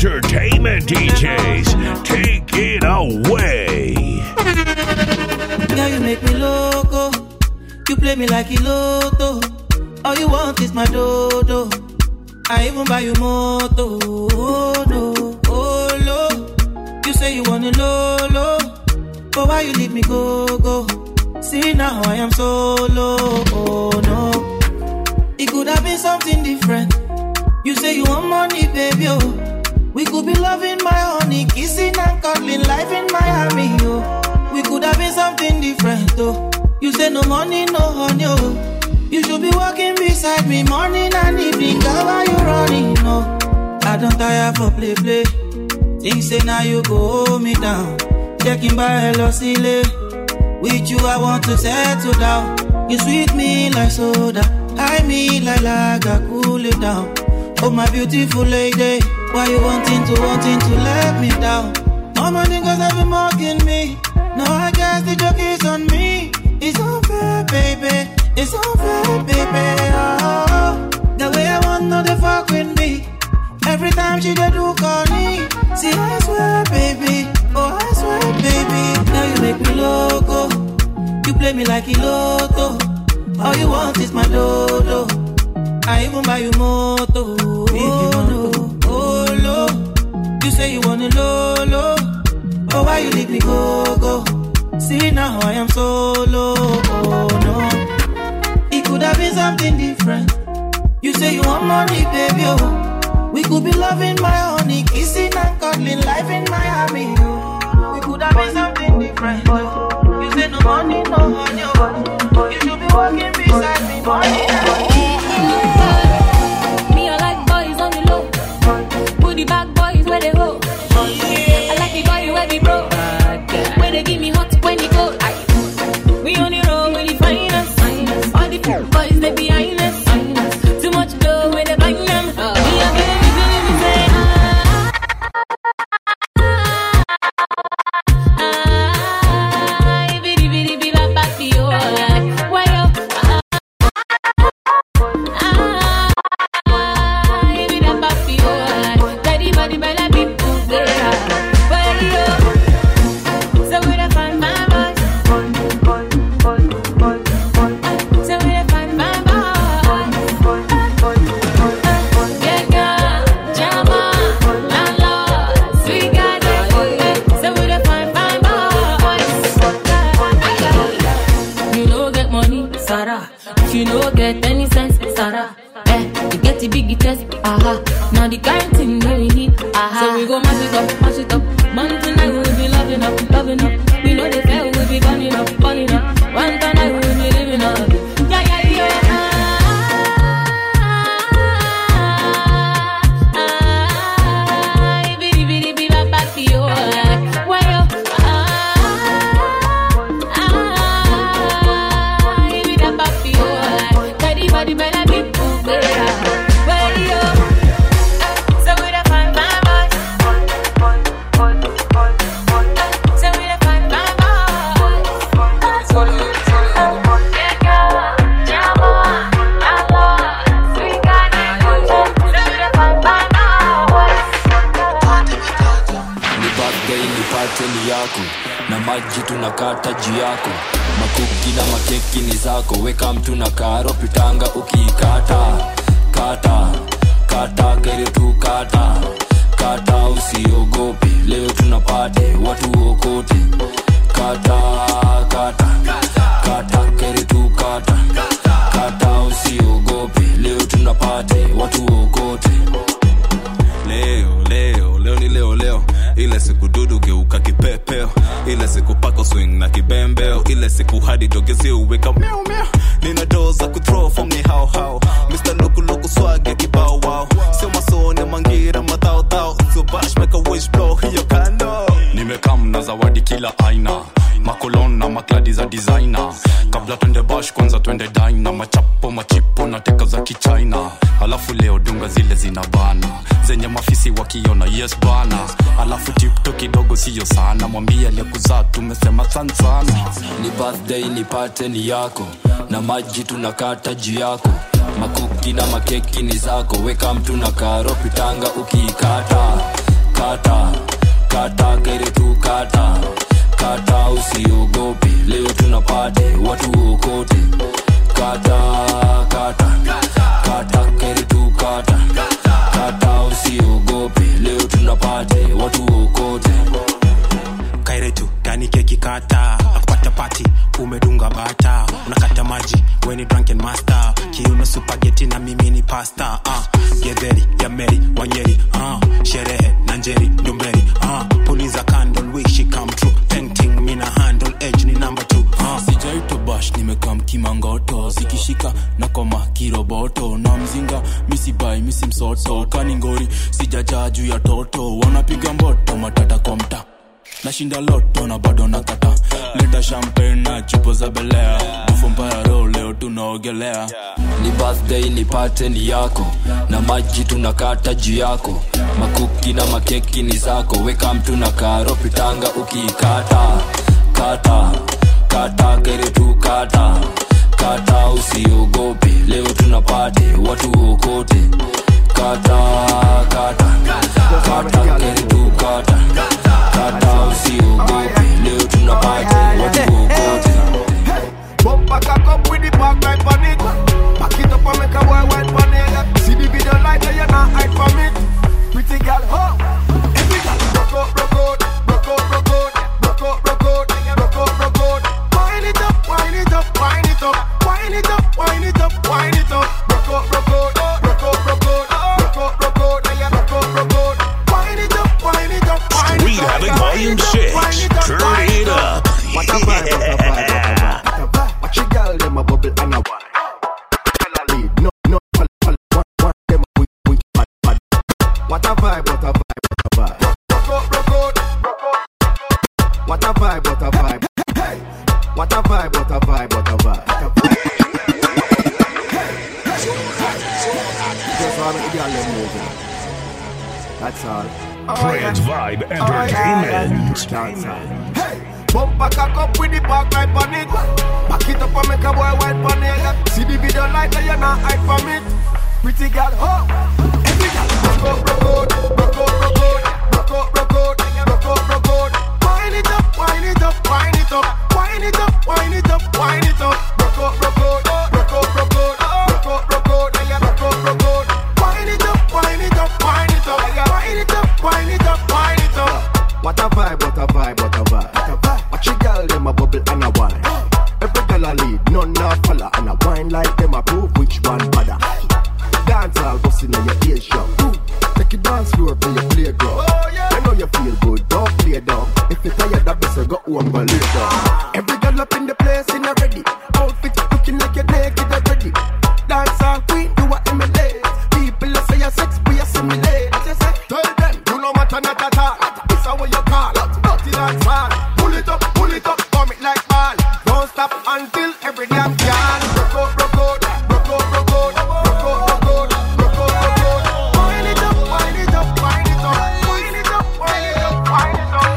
Entertainment DJs. Take it away. Girl, you make me loco. You play me like a lotto. All you want is my dodo. I even buy you moto. Oh no, oh no. You say you want a lolo, but why you leave me go? See now I am solo. Oh no, it could have been something different. You say you want money, baby. Oh, we could be loving my honey, kissing and cuddling, life in Miami. Oh, we could have been something different. Oh, you say no money, no honey. Oh, you should be walking beside me morning and evening. Girl, why you running? No, I don't tire for play. Things say now you go hold me down. Checking by hello silly. With you I want to settle down. You sweet me like soda, high me like lager, cool it down. Oh my beautiful lady, why you wanting to let me down? All my niggas have been mocking me. No, I guess the joke is on me. It's unfair, baby. It's unfair, baby. Oh, the way I want no they fuck with me. Every time she do call me. See, I swear, baby. Oh, I swear, baby. Now you make me loco. You play me like a lotto. All you want is my dodo. I even buy you moto. Oh no, oh no. You say you want a lolo. Oh, why you leave me go? See now I am solo. Oh no, it could have been something different. You say you want money, baby. Oh, we could be loving my honey, kissing and cuddling, life in Miami. Oh, we could have been something different. Oh, you say no money, no honey. Oh, you should be walking beside me, money. Me, I like boys on the low. Booty back boys where they ho. I like the boy where they bro. Where they give me hot when they go. We on the road when you find us. All the boys they behind us. Too much dough when they bang them. Me, I get me say bitty bitty bop bop yo. Why yo? Body bella people there. Why yo? So we da find my boys. So we da find my boys. Yeah, girl, Jama, landlord, sweet guy. So we da find my boys. You know get money, Sarah. If you know get any sense, Sarah. You get the big test, aha. Now the kind thing that we need, aha. So we go mash it up. Man tonight we'll be loving up. We know the fair we'll be burning up. One tonight we'll be living up. Yeah. Bitty bop bop yo. Why yo? Bitty bop bop yo. Body bella people there. Na maji tunakata juu yako, makuki na makeki ni zako. Weka mtu na karo pitanga ukikata. Kata kere tu kata usiogope. Leo tunapate watu okote. Kata kere tu kata usiogope. Leo tunapate watu okote. Leo ni leo. Ile siku dudu geuka kipepeo. Ile siku pako swing na kibembeo. Ile siku hadi dogezi uweka meow. Nina doza kuthrow from ni how. Mr. Loku swag ya kibao wow. Sio masone mangira matao. Sio bash make a wish blow hiyo kando. Nimekam na zawadi kila aina. Makolon na makladi za designer. Kabla twende bash kwanza twende dine. Machipo na teka za kichina. Alafu leo dunga zile zinabana. Zenye mafisi wakiona yes bana. Alafu TikTok kidogo siyo sana. Mwambie aliyekuzaa tumesema sana. Ni birthday nipate ni yako. Na maji tunakata juu yako. Makuki na makeki ni zako. Weka mtu na karo pitanga ukikata. kata kata kere tu kata kata usiogope leo tunapate watu wokote kata kata kata kere tu kata kata usiogope leo tunapate watu wokote kaire tu dani keki kata akupata party umedunga bata unakata maji when you drunken master kiuno spaghetti na mimi ni pasta gedheri ya meri wanyeri sherehe na njeri ndumberi puliza candle wish she come true painting mina handle edge ni number 2 sijaito bash nimekam kimangoto sikishika na koma kiroboto na mzinga misibai misimsoto kaningori sijaja juu ya toto wanapiga mboto matata kwa mta nashinda loto na bado nakata leta champagne na chupo za belea Bufumpaya roll leo tunaogelea ni birthday ni party ni yako na maji tunakata juu yako makuki na makeki ni zako weka mtu na karo pitanga ukikata kata kata kere tu kata kata usiogope leo tunapate watu wokote kata kata kata kere tu kata kata usiogope leo tunapate watu wokote bump back up with the park right on it. Back it up and make a boy wine on it. See the video like that you're not hide from it. Pretty girl, ho. Every girl, rock out, rock out, rock out, rock out, rock out, rock out, rock out, rock out. Wind it up, wind it up, wind it up, wind it up, wind it up, wind it up. Rock out, rock out, rock out, rock out, rock out, rock out, rock out, rock out. Wind it up, wind it up, wind it up. Street Havoc Volume 6. Turn it up. What a vibe, what a vibe. Watch your girl, them a bubble and a wine. Tell a lead, no, one, them a wink, bad. What a vibe, what a vibe, what a vibe. What a vibe, what a vibe. Hey, what a vibe, what a vibe, what a vibe. Just all the girl them moving. That's all. Trans Vibe Entertainment. That's all. Hey. Bump back up with the park right on it. Back it up and make a boy wine on it. See the video like that you're not hide from it. Pretty girl, ho. Every girl, rock out, rock out, rock out, rock out, rock out, rock out, rock out. Wind it up, wind it up, wind it up, wind it up, wind it up, wind it up. Rock out, rock out, rock out, rock out, rock out, rock out, rock out, rock out. Wind it up, wind it up, wind it up, wind it up, wind it up, wind it up. What a vibe, what a vibe, what a vibe. Watch your girl, them a bubble and a wine. Every girl a lead, none a follow. And a wine like them a prove which one better. Dance all bustin' in your ears shop. Take your dance floor for your playground. I know you feel good, don't play down. If you tired of this, go home and lay down. Every girl up in the place in a ready. Outfit looking like you're naked already. Dance all queen, you a emulate. People say you're sex, we assimilate. Tell them, you no matter not at all. This is what you call dirty dance hall. Pull it up, form it like ball. Don't stop until every damn can. Rock out, rock out, rock out, rock out, rock out, rock out, rock out, rock out. Wind it up, wind it up, wind it up, wind it up, wind it up, wind it up.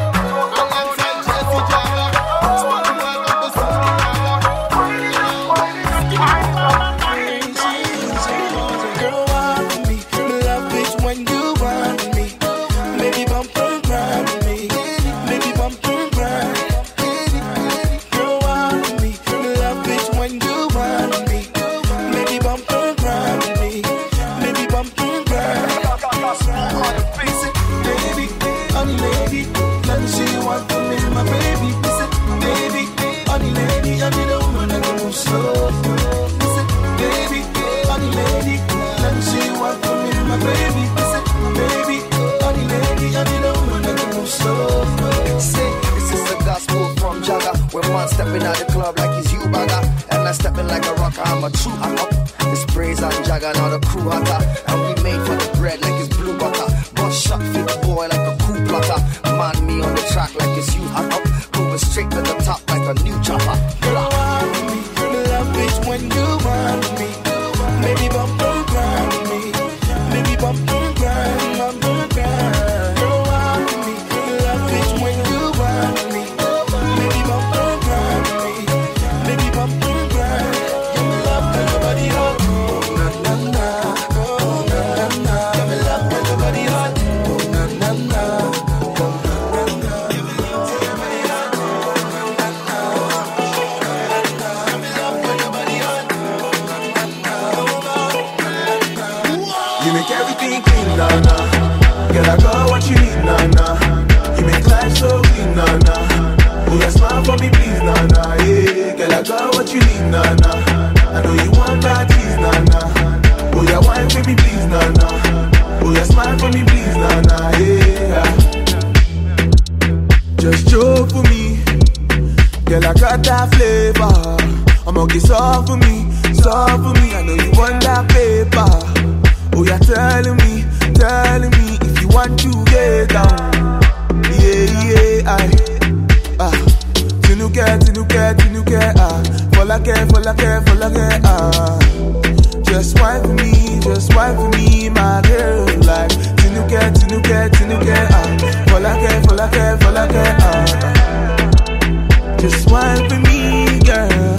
Girl, want me, love it when you want me. Maybe bump and grind me, maybe bump and grind. Girl, want me, love it when you want me. Maybe bump and grind me, maybe bump and grind. Listen, baby, honey lady, let me see you want to be my baby. Listen, baby, honey lady, I need a woman that can move slow. Listen, baby, honey lady, let me see you want to be my baby. Listen, baby, honey lady, I need a woman that can move slow. Say, this is the gospel from Jagga. When man stepping out the club like he's you bagger, and I stepping like a rocker, I'm a true hop. This praise and Jagga, now the crew hotter. And we made for the bread like it's blue butter. Bust shot fit boy like a cool plotter. Man me on the track like it's you hot up. Moving straight to the top like a new chopper. Girl, want me, love it when you want me. Maybe bump and grind me, maybe bump and grind, bump and grind. Girl, want me, love it when you want me. Maybe bump and grind me, maybe bump and grind. Give me love when your body hot. Oh na na na, oh na na na. Give me love when your body hot. Oh na na na. make everything clean, nah, nah. Girl, I got what you need, nah, nah. You make life so clean, nah, nah. Oh, yeah, smile for me, please, nah, nah, yeah. Girl, I got what you need, nah, nah. I know you want that tease, nah, nah. Oh, yeah, wine for me, please, nah, nah. Oh, yeah, smile for me, please, nah, nah, yeah. Just joke for me. Girl, I got that flavor. I'ma get soft for me, soft for me. I know you want that paper. Oh, you're telling me if you want to get down. Yeah, yeah, tinuke, folake, just wine for me, my girl. Like, tinuke, folake, just wine for me, girl.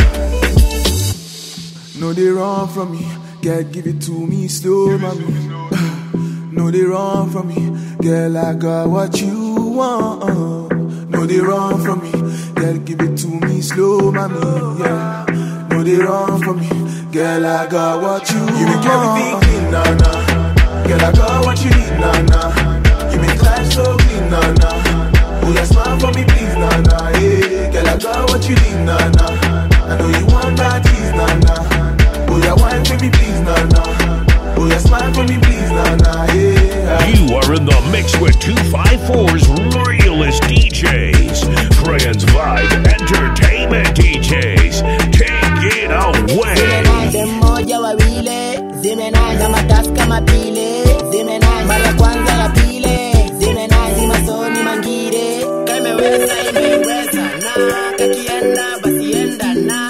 No, they run from me, girl, give it to me slow, mommy. No, they run from me, girl, I got what you want. No, they run from me, girl, give it to me slow, mommy, yeah. No, they run from me, girl, I got what you want. You make everything clean, nah, nah. Girl, I got what you need, nah, nah. You make life so clean, nah, nah. Oh, yeah, smile for me, please, nah, nah, yeah. Girl, I got what you need, nah, nah. I know you want that tease, nah, nah. Oh, yeah, wine for me, please, nah, nah. Oh, yeah, smile for me, please, nah, nah, yeah. You are in the mix with 254's realest DJs. Trans Vibe Entertainment DJs. Take it away. Moja wawile, zimenaza mataska mapile, zimenaza mara kwanza ya pile, zimenaza masoni mangire, imeweza na, kakienda basi enda na,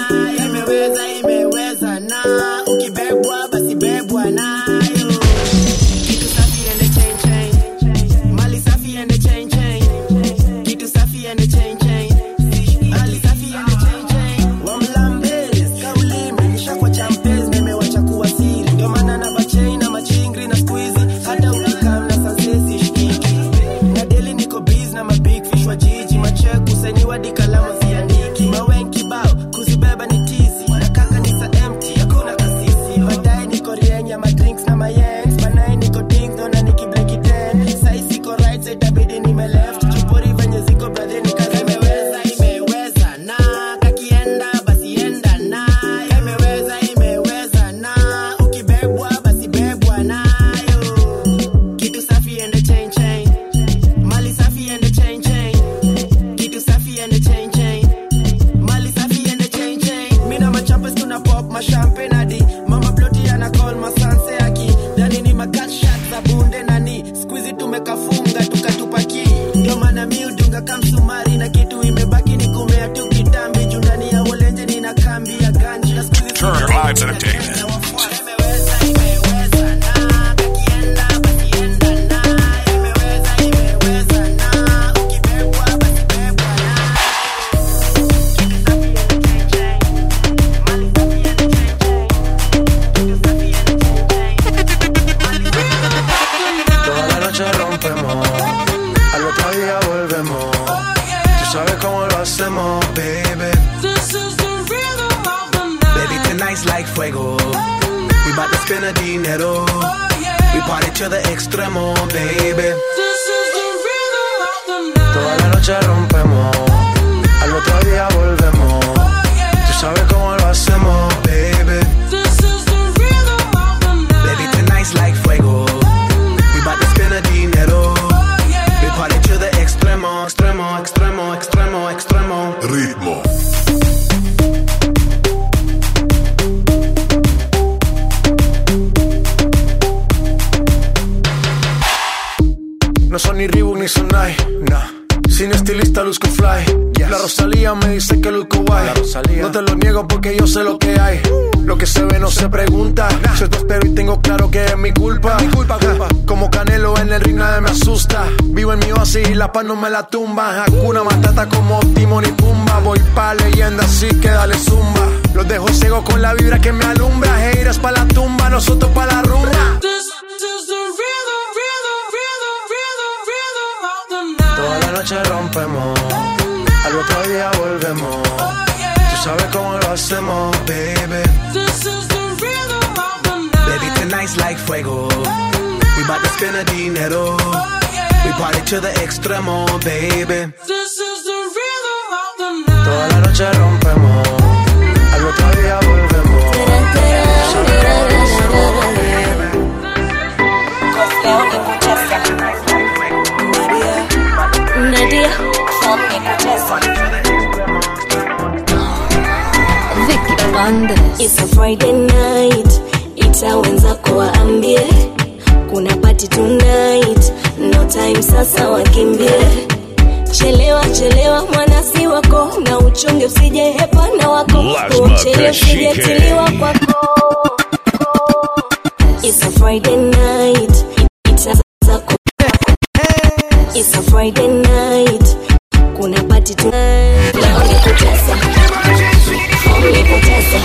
imeweza na, ukibebwa basi bebwa nayo. Kitu safi ende chain, mali safi ende chain, kitu safi ende chain, mali safi ende chain, wamlambes, kaulime, nishakwa champez, nimewacha kuwa siri, ndio maana na bachain na machingri na squeezy, hata ukikam na sansesi shikiki, na deli niko biz na mabig fish wa jiji, macheku senyiwa di kalamu ziandiki, mawenki bao, kuzibeba ni tizi, na kaka nisa empty, hakuna kasisi, baadaye niko rienya, madrinks na mayengs, banaye niko dings, dona nikibleki ten, sai siko right, say tabidi nime left, chupori venye ziko brother nikaza imeweza na, kakienda basi enda na, imeweza na, ukibebwa basi bebwa nayo. Kitu safi ende chain, mali safi ende chain, kitu safi ende chain, mali safi ende chain. Mina machapas tuna pop ma champagne hadi mama ploti ana call ma sanse aki, dani ni magat shot za bunde nani, squeeze tumekafunga tukatupaki, ndio maana mi udunga kamsumari na kitu imebaki ni kumea tu kitambi, juu ndani ya wolenje nina kambi ya ganji na squeeze Turner Vibes Entertainment. Toda la noche rompemos, al otro día volvemos. Tú sabes cómo lo hacemos, baby. Baby, tonight's like fuego. We bout to spend a dinero. We party to the extremo, baby. Toda la noche rompemos, al otro día volvemos. Tú sabes cómo lo hacemos, baby. Baby, tonight's like fuego. We bout to spend a dinero. We party to the extremo, extremo, extremo, extremo, extremo. Ritmo. No son ni Reebok ni Sonai, nah. Sin estilista luzco fly, yes. La Rosalía me dice que luzco guay. No te lo niego porque yo sé lo que hay. Lo que se ve no se pregunta. Yo te espero y tengo claro que es mi culpa. Como Canelo en el ring nadie me asusta. Vivo en mi oasis y la paz no me la tumba. Hakuna Matata como Timon y Pumba. Voy pa' leyenda así que dale zumba. Los dejo ciego con la vibra que me alumbra. Heiras pa' la tumba, nosotros pa' la rumba. Toda la noche rompemos, al otro día volvemos. Tú sabes cómo lo hacemos, baby. Baby, tonight's like fuego. bout to spend a dinero. We party to the extremo, baby. This is the rhythm of the night. Toda la noche rompemos, al otro día volvemos. Nadia, Vicky Bandes. It's a Friday night, itawenza kuwaambie kuna party tonight, no time sasa wakimbie. Chelewa chelewa mwana si wako, na uchunge usije hepa na wako, uchelewa usije tiliwa kwako. It's a Friday night, it's a Friday night, kuna party tonight. Leo ni kutesa, ni kutesa.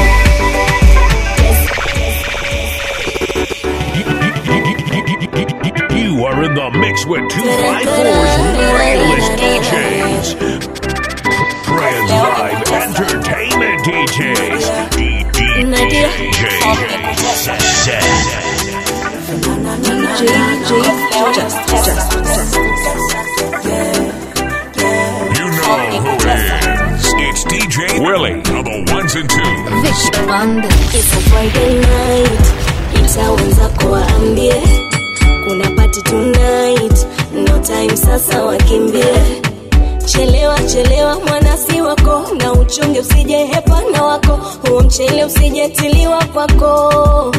You are in the mix with 254's realest DJs. Trans Vibe Entertainment DJs. You know who it is. It's DJ Willie on the ones and twos. It's a Friday night, itawenza kuwaambie kuna party tonight, no time sasa wakimbie. Chelewa chelewa mwana si wako, na uchunge usije hepa na wako, huo mchele usije tiliwa kwako.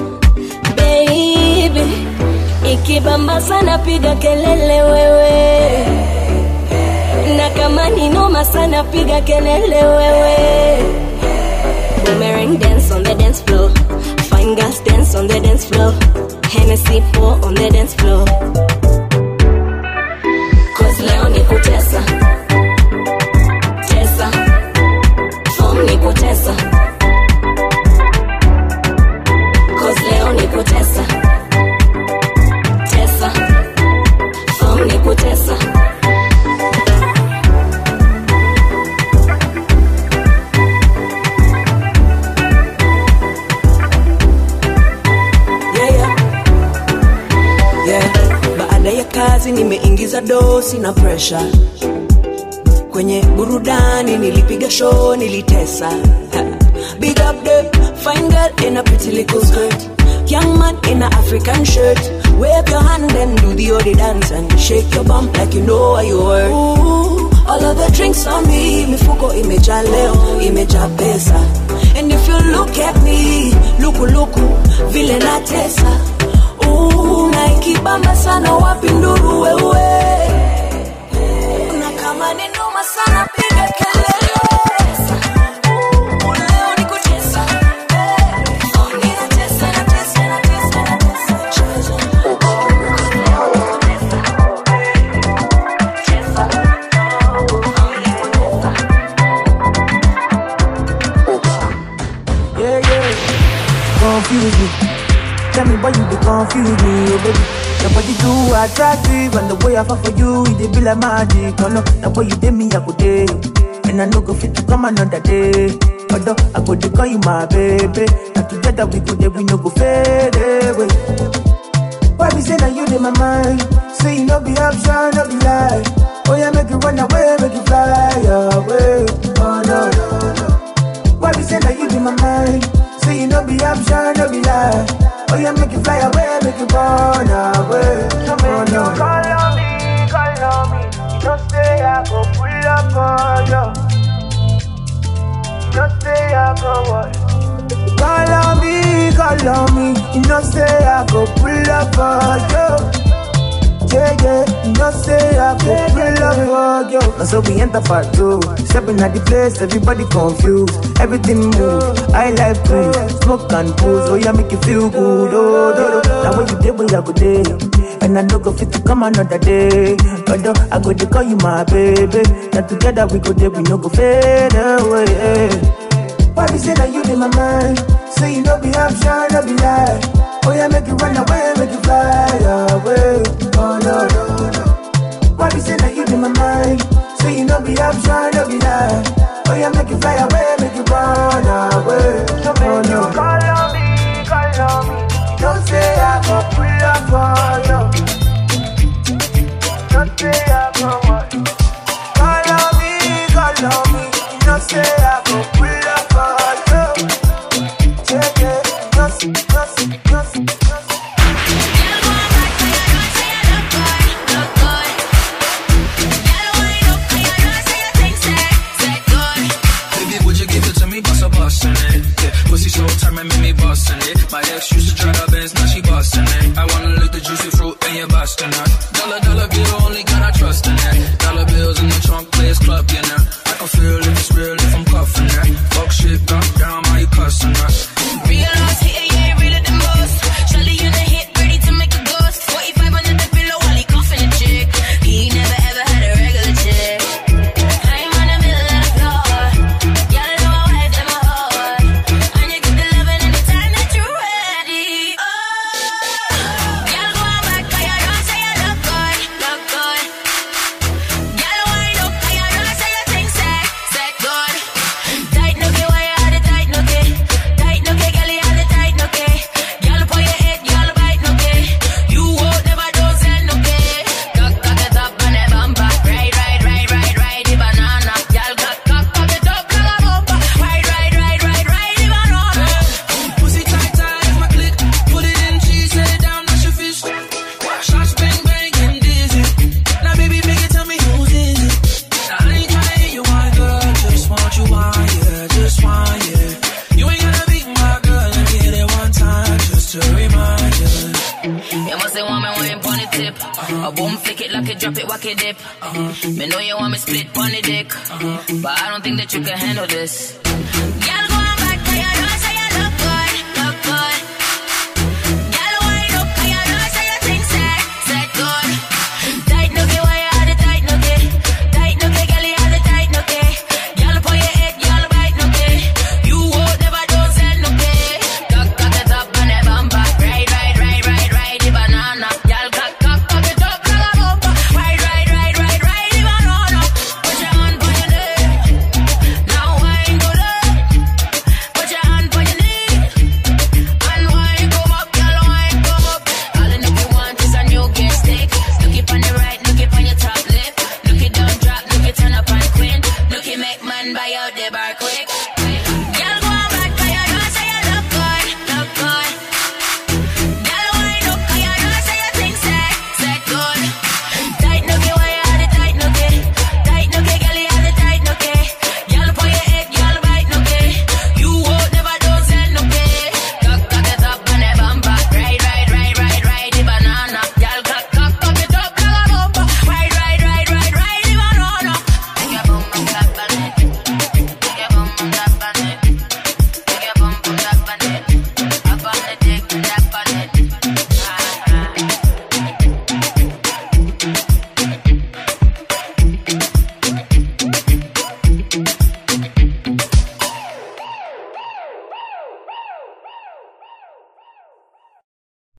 Baby, ikibamba sana piga kelele wewe, na kama ni noma sana piga kelele wewe. Boomerang dance on the dance floor, fine girls dance on the dance floor, Hennessy pour on the dance floor. Cause leo ni kutesa, tesa, form ni kutesa. Cause leo ni kutesa, tesa, form ni kutesa. Kazi nimeingiza dosi na pressure, kwenye burudani nilipiga show nilitesa. Big up the fine girl in a pretty little skirt, young man in a African shirt. Wave your hand and do the odi dance and shake your bump like you know what you were. Ooh, all of the drinks on me, mifuko imejaa leo, imejaa pesa. And if you look at me, luku vile natesa. Na ikibamba sana wapi nduru wewe, na kama ni noma sana piga kelele. Leo ni kutesa, ni natesa, natesa, natesa, natesa. Yeah, confuse me. Tell me why you be confused me, oh baby. Your body too attractive, and the way I fall for you, it be like magic. Oh no, the way you did me, I could day, and I no go fit to come another day. Although I could call you my baby, and together we no go fade away. Why be say that you in my mind? Say you no be option, no be lie. Oh yeah, make you run away, make you fly away. Oh no. Why be say that you in my mind? Say you no be option, no be lie. Oh yeah, make you fly away, make you burn away. So make you call on me. You don't say I go pull up on you. You don't say I go what? Call on me. You don't say I go pull up on you. Yeah, you don't say I go pull up on you. And so we enter part 2. Stepping at the place, everybody confused. Everything move, I like cruise. Smoke and booze, oh yeah, make you feel good. Oh. Now what you did, what you go day. And I no go fit to come another day. Although I go to call you my baby. Now together we go there, we no go fade away. Why be say that you in my mind? Say you no be option, no be lie. Oh yeah, make you run away, make you fly away. Oh no. Why be say that you in my mind? Say you no be option, no be lie. Oh yeah, make you fly away, make you run away. So make you call on me. Don't say I go pull up on might make me bustin' it. My ex used to drive the Benz, now she bustin' it. I wanna lick the juicy fruit and you're bustin' it. Dollar bill, only got I trust in that. Dollar bills in the trunk, players club, you know. I can feel if it's real if I'm cuffin' that. Fuck shit, got down, how you cussin' that. Real lost hit, yeah, realer than most. Charlie, you the hit, ready to make a ghost. 45 under the pillow while he cuffin' a chick. He never ever had a regular chick. I'm on the middle of the floor. Y'all know my wife and my whore. And you get the loving anytime that you're ready. Oh, y'all go on back, cause you don't say you look good, look good. Y'all wind up, cause you don't say you think set good. Tight nookie, why you had the tight nookie? Tight nookie, girl, you had the tight nookie. Y'all pull your head, y'all bite nookie. You won't never do sell nookie. Cock it up on the bumper. Ride the banana. Y'all cock it up like a bumper. Ride the banana. Pussy tight, my click. Put it in cheese, set it down, mash your fish. Shots bang, getting dizzy. Now baby, make it, tell me who's is it. Now I ain't tryna hear you, my girl. Just want you, just want you. You ain't gotta be my girl. Let me hit it one time, just to remind you. You must say want me wine pon the tip. A boom flick it, lock it, drop it, whack it dip. Me know you want me split pon the dick, but I don't think that you can handle this.